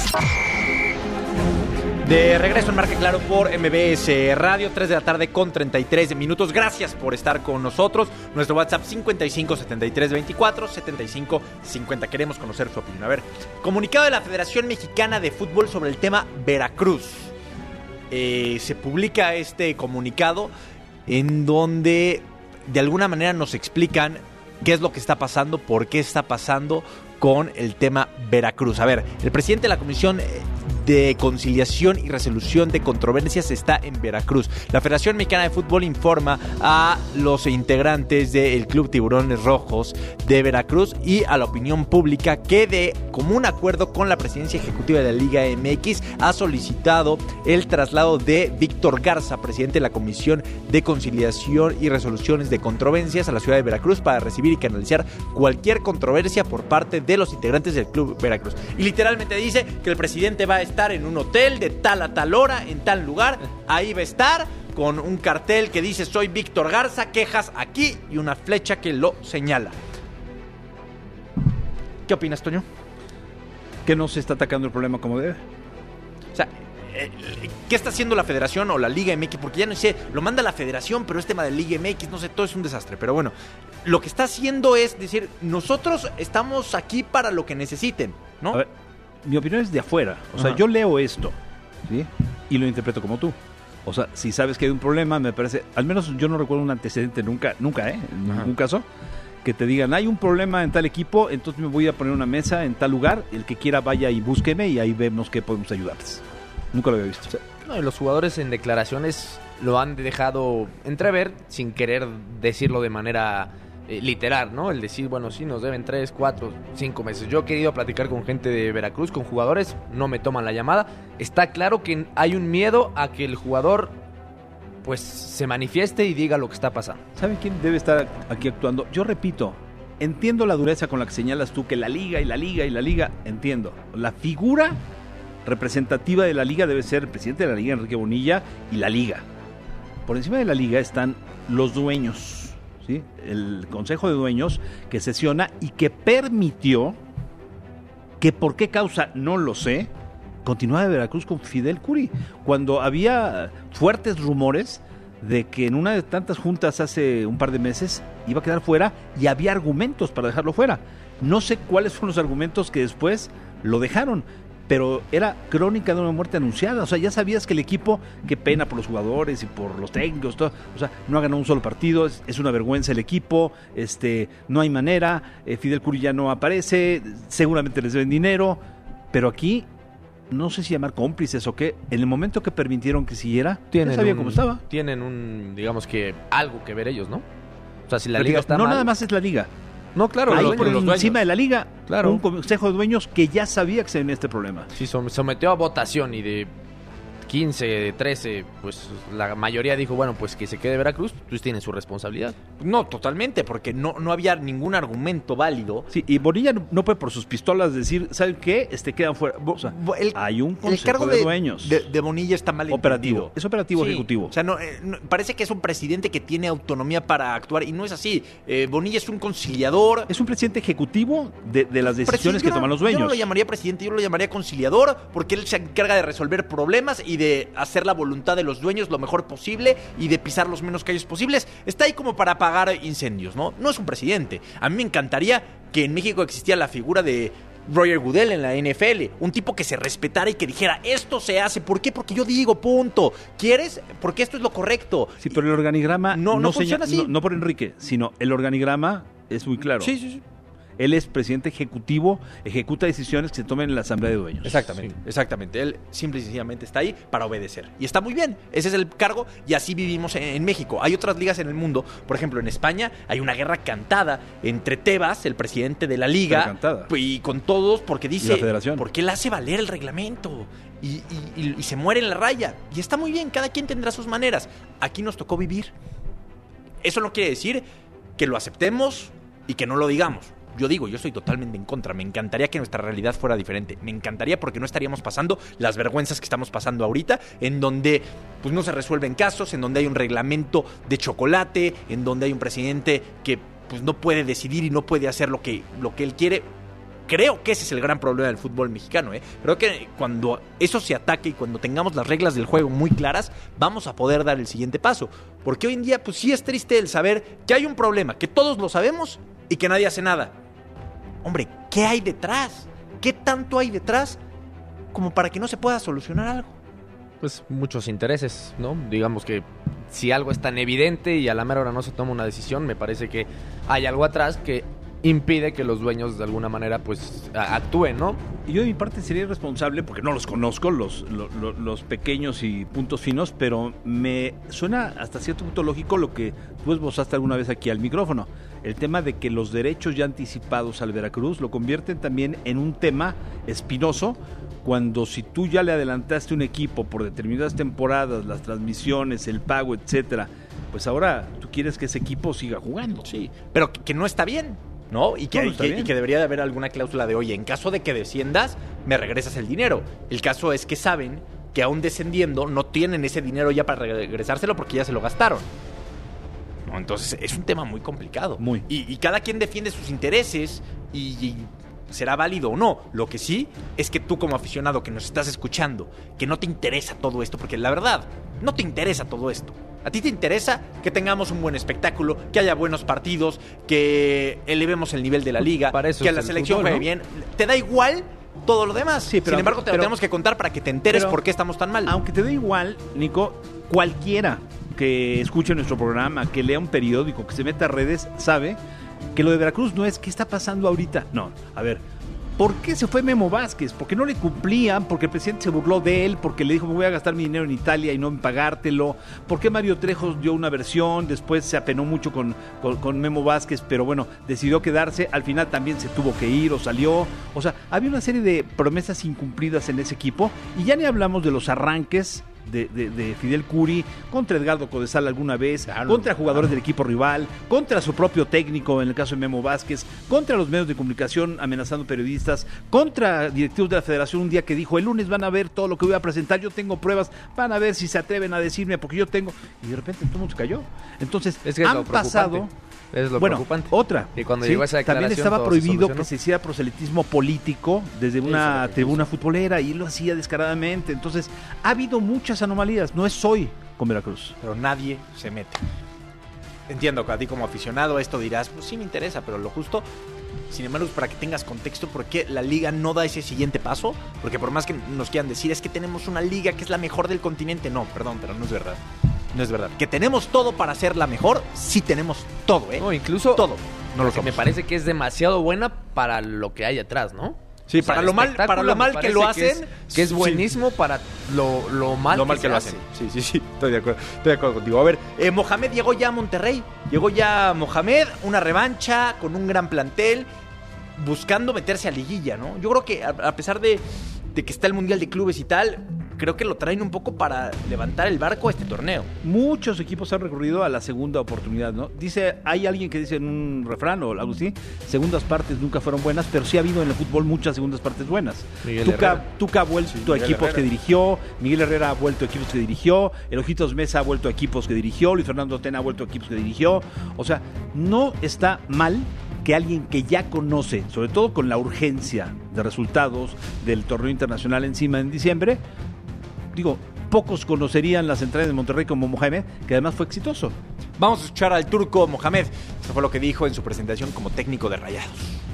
De regreso en Marca Claro por M B S Radio, tres de la tarde con treinta y tres minutos. Gracias por estar con nosotros. Nuestro WhatsApp cincuenta y cinco setenta y tres veinticuatro setenta y cinco cincuenta. Queremos conocer su opinión. A ver, comunicado de la Federación Mexicana de Fútbol sobre el tema Veracruz. Eh, se publica este comunicado en donde de alguna manera nos explican qué es lo que está pasando, por qué está pasando con el tema Veracruz. A ver, el presidente de la Comisión de Conciliación y Resolución de Controversias está en Veracruz. La Federación Mexicana de Fútbol informa a los integrantes del Club Tiburones Rojos de Veracruz y a la opinión pública que de común acuerdo con la presidencia ejecutiva de la Liga M X ha solicitado el traslado de Víctor Garza, presidente de la Comisión de Conciliación y Resoluciones de Controversias, a la ciudad de Veracruz para recibir y canalizar cualquier controversia por parte de los integrantes del Club Veracruz. Y literalmente dice que el presidente va a estar en un hotel de tal a tal hora, en tal lugar, ahí va a estar con un cartel que dice soy Víctor Garza, quejas aquí y una flecha que lo señala. ¿Qué opinas, Toño? Que no se está atacando el problema como debe. O sea, ¿qué está haciendo la federación o la Liga M X? Porque ya no sé, lo manda la federación, pero es tema de Liga M X, no sé, todo es un desastre. Pero bueno, lo que está haciendo es decir, nosotros estamos aquí para lo que necesiten, ¿no? A ver, mi opinión es de afuera. O sea, Ajá. yo leo esto, ¿sí? Y lo interpreto como tú. O sea, si sabes que hay un problema, me parece... Al menos yo no recuerdo un antecedente nunca, nunca, ¿eh? En Ajá. ningún caso, que te digan, hay un problema en tal equipo, entonces me voy a poner una mesa en tal lugar, el que quiera vaya y búsqueme y ahí vemos qué podemos ayudarles. Nunca lo había visto. Sí. No, y los jugadores en declaraciones lo han dejado entrever sin querer decirlo de manera eh, literal, ¿no? El decir, bueno, sí, nos deben tres, cuatro, cinco meses. Yo he querido platicar con gente de Veracruz, con jugadores, no me toman la llamada. Está claro que hay un miedo a que el jugador pues se manifieste y diga lo que está pasando. ¿Sabe quién debe estar aquí actuando? Yo repito, entiendo la dureza con la que señalas tú, que la liga y la liga y la liga, entiendo. La figura representativa de la liga debe ser el presidente de la liga, Enrique Bonilla, y la liga. Por encima de la liga están los dueños, ¿sí? El consejo de dueños que sesiona y que permitió, que por qué causa no lo sé, continuaba de Veracruz con Fidel Curi, cuando había fuertes rumores de que en una de tantas juntas hace un par de meses iba a quedar fuera y había argumentos para dejarlo fuera. No sé cuáles fueron los argumentos que después lo dejaron, pero era crónica de una muerte anunciada. O sea, ya sabías que el equipo, qué pena por los jugadores y por los técnicos, todo, o sea, no ha ganado un solo partido, es, es una vergüenza el equipo, este, no hay manera, eh, Fidel Curi ya no aparece, seguramente les deben dinero, pero aquí no sé si llamar cómplices o qué, en el momento que permitieron que siguiera, Tienen ya sabía un, cómo estaba. Tienen un, digamos que, algo que ver ellos, ¿no? O sea, si la Pero liga digo, está no mal... nada más es la liga. No, claro, Hay los por dueños, los encima dueños. de la liga, Claro. un consejo de dueños que ya sabía que se venía este problema. Sí, som- sometió a votación y de quince, trece, pues la mayoría dijo, bueno, pues que se quede Veracruz, pues tienen su responsabilidad. No, totalmente, porque no, no había ningún argumento válido. Sí, y Bonilla no, no puede por sus pistolas decir, ¿saben qué? Este quedan fuera. O sea, El, hay un el consejo cargo de, de, dueños. de, de Bonilla está mal operativo. entendido. Es operativo Sí, ejecutivo. O sea, no, eh, no, parece que es un presidente que tiene autonomía para actuar y no es así. Eh, Bonilla es un conciliador. Es un presidente ejecutivo de, de las decisiones Presidente, que yo no- toman los Yo no dueños. lo llamaría presidente, yo lo llamaría conciliador, porque él se encarga de resolver problemas y de hacer la voluntad de los dueños lo mejor posible y de pisar los menos calles posibles. Está ahí como para apagar incendios, ¿no? No es un presidente. A mí me encantaría que en México existiera la figura de Roger Goodell en la N F L, un tipo que se respetara y que dijera, esto se hace, ¿por qué? Porque yo digo, punto. ¿Quieres? Porque esto es lo correcto. Sí, pero el organigrama No, no no, funciona señala- así. no, no por Enrique, sino el organigrama es muy claro. Sí, sí, sí. Él es presidente ejecutivo, ejecuta decisiones que se tomen en la asamblea de dueños. Exactamente, exactamente. Él simple y sencillamente está ahí para obedecer. Y está muy bien, ese es el cargo y así vivimos en, en México. Hay otras ligas en el mundo, por ejemplo en España hay una guerra cantada entre Tebas, el presidente de la liga, Pero cantada. y con todos porque dice, Y la federación. porque él hace valer el reglamento y, y- y- y se muere en la raya. Y está muy bien, cada quien tendrá sus maneras. Aquí nos tocó vivir. Eso no quiere decir que lo aceptemos y que no lo digamos. Yo digo, yo estoy totalmente en contra. Me encantaría que nuestra realidad fuera diferente. Me encantaría porque no estaríamos pasando las vergüenzas que estamos pasando ahorita, en donde pues no se resuelven casos, en donde hay un reglamento de chocolate, en donde hay un presidente que pues no puede decidir y no puede hacer lo que, lo que él quiere. Creo que ese es el gran problema del fútbol mexicano, ¿eh? Creo que cuando eso se ataque y cuando tengamos las reglas del juego muy claras, vamos a poder dar el siguiente paso. Porque hoy en día, pues sí es triste el saber que hay un problema, que todos lo sabemos y que nadie hace nada. Hombre, ¿qué hay detrás? ¿Qué tanto hay detrás como para que no se pueda solucionar algo? Pues muchos intereses, ¿no? Digamos que si algo es tan evidente y a la mera hora no se toma una decisión, me parece que hay algo atrás que impide que los dueños de alguna manera pues a- actúen, ¿no? Y yo de mi parte sería irresponsable, porque no los conozco, los, lo- lo- los pequeños y puntos finos, pero me suena hasta cierto punto lógico lo que tú esbozaste alguna vez aquí al micrófono. El tema de que los derechos ya anticipados al Veracruz lo convierten también en un tema espinoso, cuando si tú ya le adelantaste un equipo por determinadas temporadas, las transmisiones, el pago, etcétera, pues ahora tú quieres que ese equipo siga jugando. Sí, pero que, que no está bien, ¿no? Y que, No, no y está que- bien. y que debería de haber alguna cláusula de, oye, en caso de que desciendas, me regresas el dinero. El caso es que saben que aún descendiendo no tienen ese dinero ya para regresárselo porque ya se lo gastaron. No, entonces es un tema muy complicado. Muy. Y, y cada quien defiende sus intereses y, y será válido o no. Lo que sí es que tú como aficionado que nos estás escuchando, que no te interesa todo esto, porque la verdad, no te interesa todo esto. A ti te interesa que tengamos un buen espectáculo, que haya buenos partidos, que elevemos el nivel de la liga, Para eso que es la el selección fútbol, juegue ¿no? bien. Te da igual todo lo demás. Sí, pero Sin embargo, te pero- lo tenemos que contar para que te enteres pero- por qué estamos tan mal. Aunque te dé igual, Nico, cualquiera que escuche nuestro programa, que lea un periódico, que se meta a redes, sabe que lo de Veracruz no es qué está pasando ahorita. No, a ver, ¿por qué se fue Memo Vázquez? Porque no le cumplían, porque el presidente se burló de él, porque le dijo me voy a gastar mi dinero en Italia y no en pagártelo. ¿Por qué Mario Trejos dio una versión? Después se apenó mucho con, con, con Memo Vázquez, pero bueno, decidió quedarse. Al final también se tuvo que ir o salió. O sea, había una serie de promesas incumplidas en ese equipo y ya ni hablamos de los arranques De, de, de Fidel Curi contra Edgardo Codesal alguna vez, Claro, contra jugadores claro. del equipo rival, contra su propio técnico en el caso de Memo Vázquez, contra los medios de comunicación amenazando periodistas, contra directivos de la federación un día que dijo el lunes van a ver todo lo que voy a presentar, yo tengo pruebas, van a ver si se atreven a decirme porque yo tengo, y de repente todo el mundo se cayó. Entonces Es que es han lo preocupante. pasado Es lo bueno, preocupante. otra. Y cuando Sí, llegó esa también declaración, estaba todo se prohibido solucionó. que se hiciera proselitismo político desde Sí, una eso lo tribuna futbolera y él lo hacía descaradamente. Entonces, ha habido muchas anomalías. No es hoy con Veracruz. Pero nadie se mete. Entiendo que a ti como aficionado esto dirás, pues sí me interesa, pero lo justo, sin embargo, es para que tengas contexto por qué la liga no da ese siguiente paso, porque por más que nos quieran decir es que tenemos una liga que es la mejor del continente, no, perdón, pero no es verdad. No es verdad. Que tenemos todo para ser la mejor, sí tenemos todo, ¿eh? No, incluso todo. No lo que me somos. parece que es demasiado buena para lo que hay atrás, ¿no? Sí, O sea, para el lo mal, espectáculo para lo me mal que parece lo que hacen, es- que es sí. buenísimo para lo, lo mal lo que, mal que, se lo hace. hacen. Sí, sí, sí. Estoy de acuerdo, estoy de acuerdo contigo. A ver, eh, Mohamed llegó ya a Monterrey. Llegó ya Mohamed, una revancha con un gran plantel, buscando meterse a liguilla, ¿no? Yo creo que a, a pesar de, de que está el Mundial de Clubes y tal, creo que lo traen un poco para levantar el barco a este torneo. Muchos equipos han recurrido a la segunda oportunidad, ¿no? Dice, hay alguien que dice en un refrán o algo así, segundas partes nunca fueron buenas, pero sí ha habido en el fútbol muchas segundas partes buenas. Miguel Tuca, Herrera. Tuca ha vuelto a Miguel equipos Herrera. que dirigió, Miguel Herrera ha vuelto a equipos que dirigió, el Ojitos Mesa ha vuelto a equipos que dirigió, Luis Fernando Tena ha vuelto a equipos que dirigió. O sea, no está mal que alguien que ya conoce, sobre todo con la urgencia de resultados del torneo internacional encima en diciembre, digo, pocos conocerían las entradas de Monterrey como Mohamed, que además fue exitoso. Vamos a escuchar al turco Mohamed. Esto fue lo que dijo en su presentación como técnico de Rayados.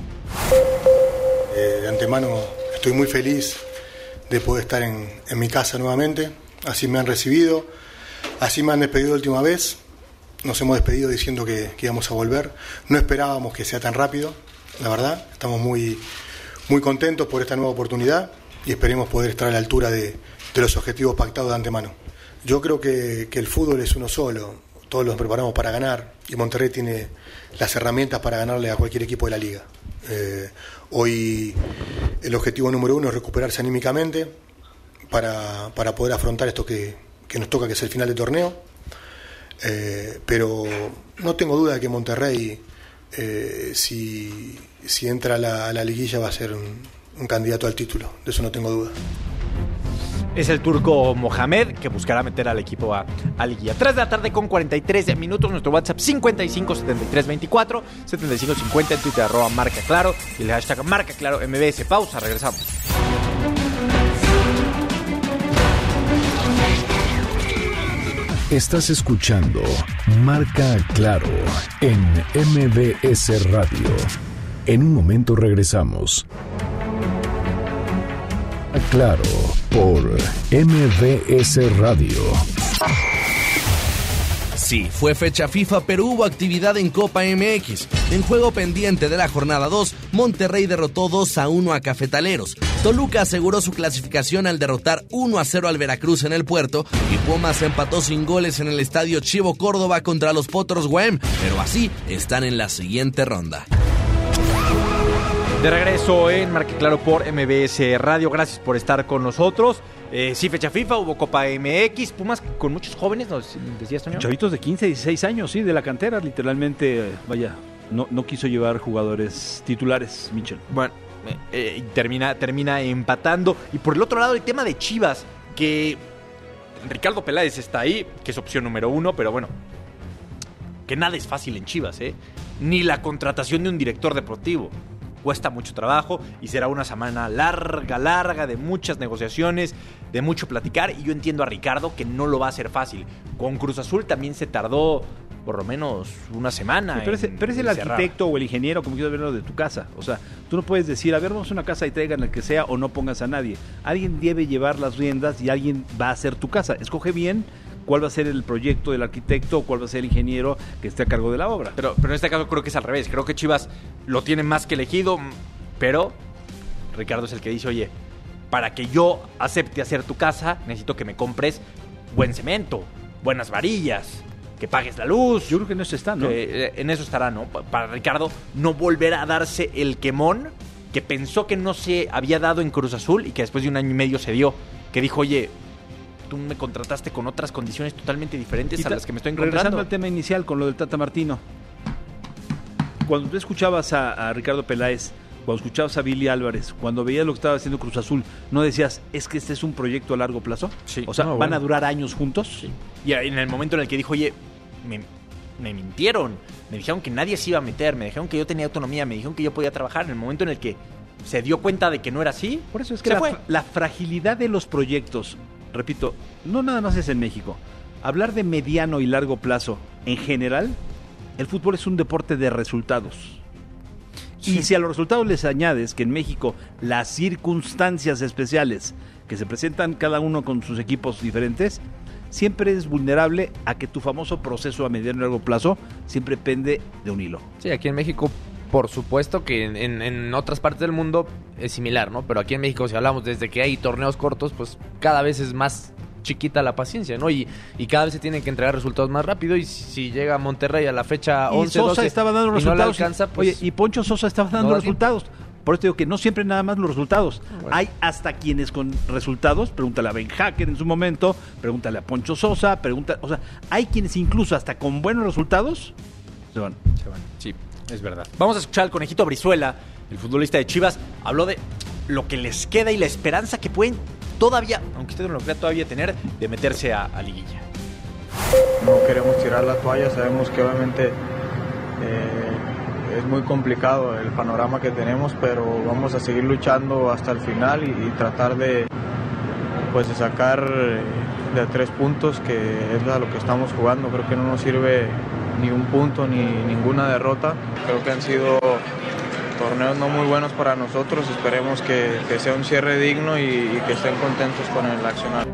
Eh, de antemano estoy muy feliz de poder estar en, en mi casa nuevamente. Así me han recibido, así me han despedido la última vez. Nos hemos despedido diciendo que, que íbamos a volver. No esperábamos que sea tan rápido, la verdad. Estamos muy, muy contentos por esta nueva oportunidad y esperemos poder estar a la altura de, de los objetivos pactados de antemano. Yo creo que, que el fútbol es uno solo. Todos nos preparamos para ganar y Monterrey tiene las herramientas para ganarle a cualquier equipo de la liga. Eh, hoy el objetivo número uno es recuperarse anímicamente para, para poder afrontar esto que, que nos toca, que es el final del torneo. Eh, pero no tengo duda de que Monterrey, eh, si, si entra a la, a la liguilla, va a ser un, un candidato al título. De eso no tengo duda. Es el turco Mohamed que buscará meter al equipo a, a liguilla. tres de la tarde con cuarenta y tres minutos. Nuestro WhatsApp cincuenta y cinco setenta y tres veinticuatro setenta y cinco cincuenta. En Twitter arroba marca claro. Y el hashtag marca claro M B S. Pausa, regresamos. Estás escuchando Marca Claro en M B S Radio. En un momento regresamos. Claro, por M B S Radio. Sí, fue fecha FIFA, pero hubo actividad en Copa M X. En juego pendiente de la jornada dos, Monterrey derrotó dos a uno a Cafetaleros. Toluca aseguró su clasificación al derrotar uno a cero al Veracruz en el Puerto y Pumas empató sin goles en el estadio Chivo Córdoba contra los Potros Guaem, pero así están en la siguiente ronda. De regreso en Marca Claro por M B S Radio. Gracias por estar con nosotros. Eh, sí, fecha FIFA, hubo Copa M X. Pumas con muchos jóvenes, ¿nos decías, Toño? Chavitos de quince, dieciséis años, sí, de la cantera, literalmente, eh, vaya, no, no quiso llevar jugadores titulares, Michel. Bueno, eh, eh, termina, termina empatando. Y por el otro lado, el tema de Chivas, que Ricardo Peláez está ahí, que es opción número uno, pero bueno, que nada es fácil en Chivas, ¿eh? Ni la contratación de un director deportivo. cuesta mucho trabajo y será una semana larga, larga, de muchas negociaciones, de mucho platicar, y yo entiendo a Ricardo que no lo va a hacer fácil. Con Cruz Azul también se tardó por lo menos una semana. Sí, pero, es, en, pero es el arquitecto o el ingeniero, como quieras verlo, de tu casa. O sea, tú no puedes decir, a ver, vamos a una casa y traigan el que sea o no pongas a nadie. Alguien debe llevar las riendas y alguien va a hacer tu casa. Escoge bien cuál va a ser el proyecto del arquitecto o cuál va a ser el ingeniero que esté a cargo de la obra. Pero, pero en este caso creo que es al revés. Creo que Chivas lo tiene más que elegido, pero Ricardo es el que dice, oye, para que yo acepte hacer tu casa, necesito que me compres buen cemento, buenas varillas, que pagues la luz. Yo creo que en eso está, ¿no? Que, eh, en eso estará, ¿no? Para Ricardo no volver a darse el quemón que pensó que no se había dado en Cruz Azul y que después de un año y medio se dio. Que dijo, oye, tú me contrataste con otras condiciones totalmente diferentes ta- a las que me estoy encontrando. Regresando al tema inicial con lo del Tata Martino. Cuando tú escuchabas a, a Ricardo Peláez, cuando escuchabas a Billy Álvarez, cuando veías lo que estaba haciendo Cruz Azul, ¿no decías, es que este es un proyecto a largo plazo? Sí. O sea, No, ¿van bueno. a durar años juntos? Sí. Y en el momento en el que dijo, oye, me, me mintieron, me dijeron que nadie se iba a meter, me dijeron que yo tenía autonomía, me dijeron que yo podía trabajar, en el momento en el que se dio cuenta de que no era así, Por eso es que se la, fue. la fragilidad de los proyectos, repito, no nada más es en México. Hablar de mediano y largo plazo, en general, el fútbol es un deporte de resultados. Sí. Y si a los resultados les añades que en México las circunstancias especiales que se presentan cada uno con sus equipos diferentes, siempre es vulnerable a que tu famoso proceso a mediano y largo plazo siempre pende de un hilo. Sí, aquí en México, por supuesto que en, en, en otras partes del mundo es similar, ¿no? Pero aquí en México, si hablamos desde que hay torneos cortos, pues cada vez es más chiquita la paciencia, ¿no? Y, y cada vez se tienen que entregar resultados más rápido, y si, si llega Monterrey a la fecha Y once, Sosa doce estaba dando y no le resultados. alcanza, pues, Oye, y Poncho Sosa estaba dando no da resultados. Por eso digo que no siempre nada más los resultados. Bueno. Hay hasta quienes con resultados, pregúntale a Ben Hacker en su momento, pregúntale a Poncho Sosa, pregunta, o sea, hay quienes incluso hasta con buenos resultados se van. Se van. Sí, es verdad. Vamos a escuchar al Conejito Brizuela, el futbolista de Chivas, habló de lo que les queda y la esperanza que pueden todavía, aunque usted no lo crea, todavía tener de meterse a, a liguilla. No queremos tirar la toalla, sabemos que obviamente eh, es muy complicado el panorama que tenemos, pero vamos a seguir luchando hasta el final y, y tratar de, pues, de sacar de a tres puntos, que es a lo que estamos jugando. Creo que no nos sirve ni un punto ni ninguna derrota. Creo que han sido torneos no muy buenos para nosotros. Esperemos que, que sea un cierre digno y, y que estén contentos con el accionar.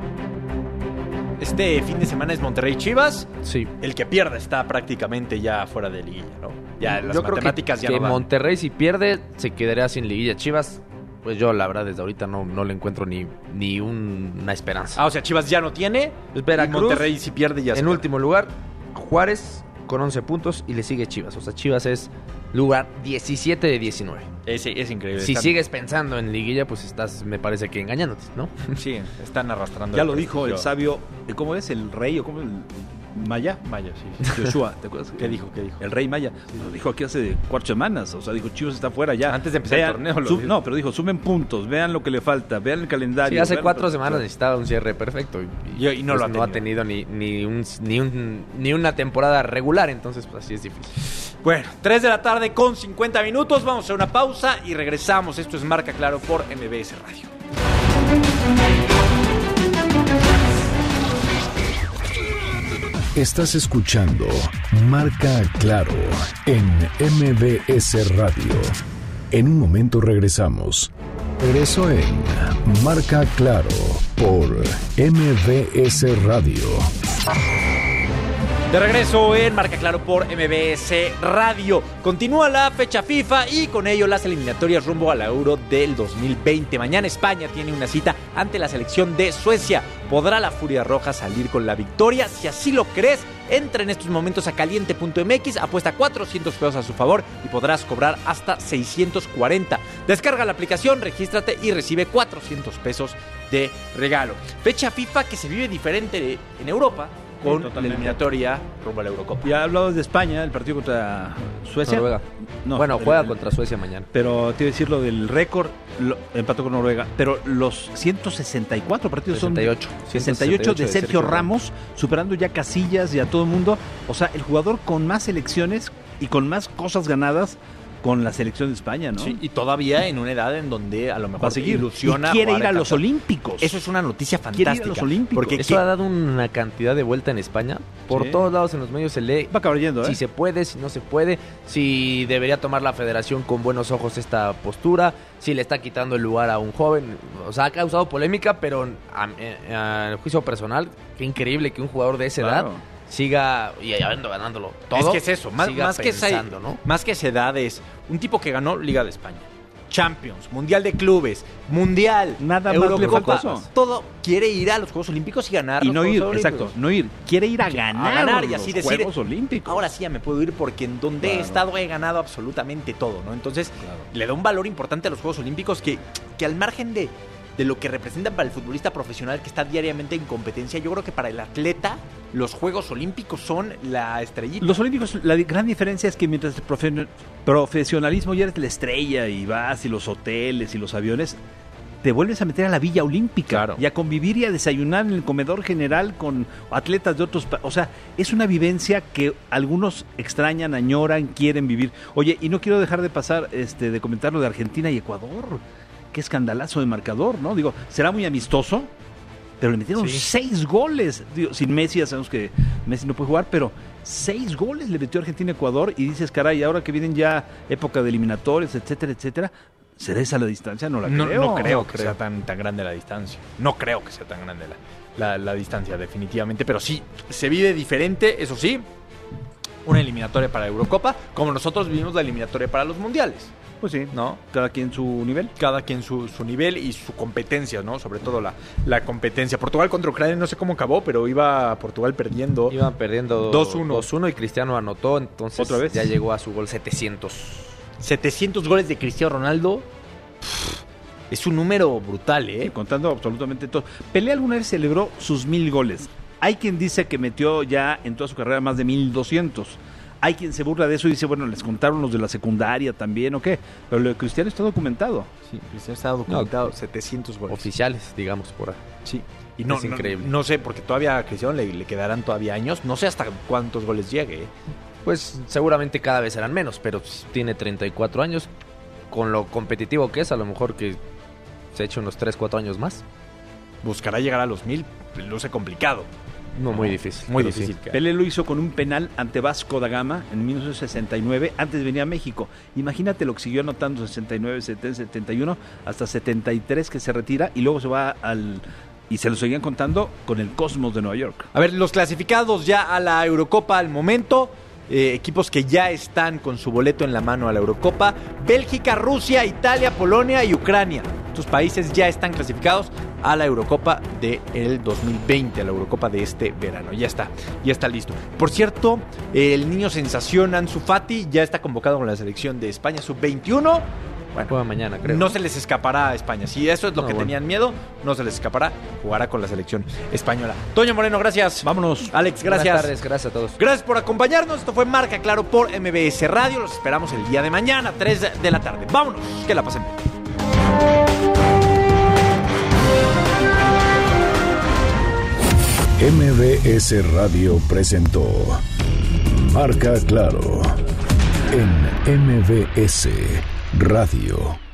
Este fin de semana es Monterrey Chivas. Sí. El que pierda está prácticamente ya fuera de liguilla, ¿no? Ya las yo creo que, matemáticas ya que no dan. Monterrey, si pierde, se quedaría sin liguilla. Chivas, pues yo la verdad desde ahorita no, no le encuentro ni, ni un- una esperanza. Ah, o sea, Chivas ya no tiene. Pues Veracruz, y Monterrey si pierde ya se en queda. último lugar, Juárez con once puntos y le sigue Chivas. O sea, Chivas es lugar diecisiete de diecinueve. Es, es increíble. Si Están- sigues pensando en liguilla, pues estás, me parece que engañándote, ¿no? Sí, están arrastrando. Ya el lo dijo el prestigio. sabio, ¿cómo es? ¿El rey o cómo? El Maya. Maya, sí. Joshua, ¿te acuerdas? ¿Qué dijo? ¿Qué dijo? El rey Maya. Lo dijo aquí hace cuatro semanas. O sea, dijo, Chivas está fuera ya. Antes de empezar el torneo lo sum- dijo. No, pero dijo, sumen puntos, vean lo que le falta, vean el calendario. Sí, hace vean cuatro lo- semanas necesitaba un cierre perfecto. Y, Y- y no pues, lo ha no ha tenido ni, ni, un, ni, un, ni una temporada regular, entonces pues así es difícil. Bueno, tres de la tarde con cincuenta minutos. Vamos a hacer una pausa y regresamos. Esto es Marca Claro por M B S Radio. Estás escuchando Marca Claro en M B S Radio. En un momento regresamos. Regreso en Marca Claro por M B S Radio. De regreso en Marca Claro por M B S Radio. Continúa la fecha FIFA y con ello las eliminatorias rumbo al Euro del dos mil veinte. Mañana España tiene una cita ante la selección de Suecia. ¿Podrá la Furia Roja salir con la victoria? Si así lo crees, entra en estos momentos a caliente punto m x, apuesta cuatrocientos pesos a su favor y podrás cobrar hasta seiscientos cuarenta. Descarga la aplicación, regístrate y recibe cuatrocientos pesos de regalo. Fecha FIFA que se vive diferente en Europa, con Sí, la eliminatoria rumbo a la Eurocopa. Ya hablabas de España, el partido contra Suecia. Noruega. No, bueno, el- juega el- contra Suecia mañana. Pero te iba a decir lo del récord, lo- empató con Noruega, pero los ciento sesenta y cuatro partidos sesenta y ocho. son sesenta y ocho de Sergio Ramos, superando ya Casillas y a todo el mundo. O sea, el jugador con más selecciones y con más cosas ganadas con la selección de España, ¿no? Sí, y todavía en una edad en donde a lo mejor va a seguir. ilusiona. Y quiere ir a a los Olímpicos. Eso es una noticia Quiere fantástica. ir a los Olímpicos. Porque Porque eso ¿qué? ha dado una cantidad de vuelta en España. Por Sí. todos lados en los medios se lee Va a acabar yendo, ¿eh? si se puede, si no se puede, si debería tomar la federación con buenos ojos esta postura, si le está quitando el lugar a un joven. O sea, ha causado polémica, pero a, a juicio personal, qué increíble que un jugador de esa Claro. edad siga y habiendo ganándolo todo. Es que es eso, más, siga más que esa, pensando, ¿no? más que esa edad es un tipo que ganó Liga de España, Champions, Mundial de Clubes, Mundial, Nada más le Eurocopa, falta eso. todo. Quiere ir a los Juegos Olímpicos y ganar Y los no ir, Juegos exacto, Olímpicos. no ir. Quiere ir a ganar, a ganar y los así decir, Juegos Olímpicos. ahora sí ya me puedo ir porque en donde he Claro. estado he ganado absolutamente todo, ¿no? Entonces, Claro. le da un valor importante a los Juegos Olímpicos que, que al margen de, de lo que representan para el futbolista profesional que está diariamente en competencia, yo creo que para el atleta los Juegos Olímpicos son la estrellita. Los Olímpicos, la di- gran diferencia es que mientras el profe- profesionalismo ya eres la estrella y vas y los hoteles y los aviones, te vuelves a meter a la Villa Olímpica Claro. y a convivir y a desayunar en el comedor general con atletas de otros países. O sea, es una vivencia que algunos extrañan, añoran, quieren vivir. Oye, y no quiero dejar de pasar, este, de comentar lo de Argentina y Ecuador. Qué escandalazo de marcador, ¿no? Digo, será muy amistoso, pero le metieron Sí. seis goles. Digo, sin Messi, ya sabemos que Messi no puede jugar, pero seis goles le metió Argentina a Ecuador y dices, caray, ahora que vienen ya época de eliminatorios, etcétera, etcétera, ¿será esa la distancia? No la No, creo. no creo que sea tan, tan grande la distancia. No creo que sea tan grande la, la, la distancia, definitivamente. Pero sí, se vive diferente, eso sí. Una eliminatoria para la Eurocopa, como nosotros vivimos la eliminatoria para los mundiales. Pues sí, ¿No? cada quien su nivel. Cada quien su, su nivel y su competencia, ¿no? Sobre todo la, la competencia. Portugal contra Ucrania, no sé cómo acabó, pero iba Portugal perdiendo. Iban perdiendo dos uno. dos uno y Cristiano anotó, entonces ¿Otra vez? ya llegó a su gol setecientos. setecientos goles de Cristiano Ronaldo. Pff, es un número brutal, ¿eh? Sí, contando absolutamente todo. Pelé alguna vez celebró sus mil goles. Hay quien dice que metió ya en toda su carrera más de mil doscientos. Hay quien se burla de eso y dice, bueno, les contaron los de la secundaria también o qué. Pero lo de Cristiano está documentado. Sí, Cristiano está documentado, setecientos goles. Oficiales, digamos, por ahí. Sí. Y no, Es no- increíble. No, sé, porque todavía a Cristiano le, le quedarán todavía años. No sé hasta cuántos goles llegue. ¿eh? Pues seguramente cada vez serán menos, pero tiene treinta y cuatro años. Con lo competitivo que es, a lo mejor que se eche unos tres, cuatro años más. Buscará llegar a los mil, luce complicado. No, muy difícil. Muy pero difícil. sí. Pelé lo hizo con un penal ante Vasco da Gama en mil novecientos sesenta y nueve, antes venía a México. Imagínate lo que siguió anotando, sesenta y nueve, setenta, setenta y uno, hasta setenta y tres que se retira y luego se va al... Y se lo seguían contando con el Cosmos de Nueva York. A ver, los clasificados ya a la Eurocopa al momento. Eh, equipos que ya están con su boleto en la mano a la Eurocopa. Bélgica, Rusia, Italia, Polonia y Ucrania. Estos países ya están clasificados a la Eurocopa del dos mil veinte, a la Eurocopa de este verano. Ya está, ya está listo. Por cierto, el niño sensación Ansu Fati ya está convocado con la selección de España sub veintiuno. Bueno, Juega mañana, creo. no se les escapará a España. Si eso es lo No, que bueno. tenían miedo, no se les escapará. Jugará con la selección española. Toño Moreno, gracias. Vámonos. Alex, Buenas gracias. tardes, gracias a todos. Gracias por acompañarnos. Esto fue Marca Claro por M B S Radio. Los esperamos el día de mañana, tres de la tarde. Vámonos, que la pasen bien. M B S Radio presentó Marca Claro en M B S Radio.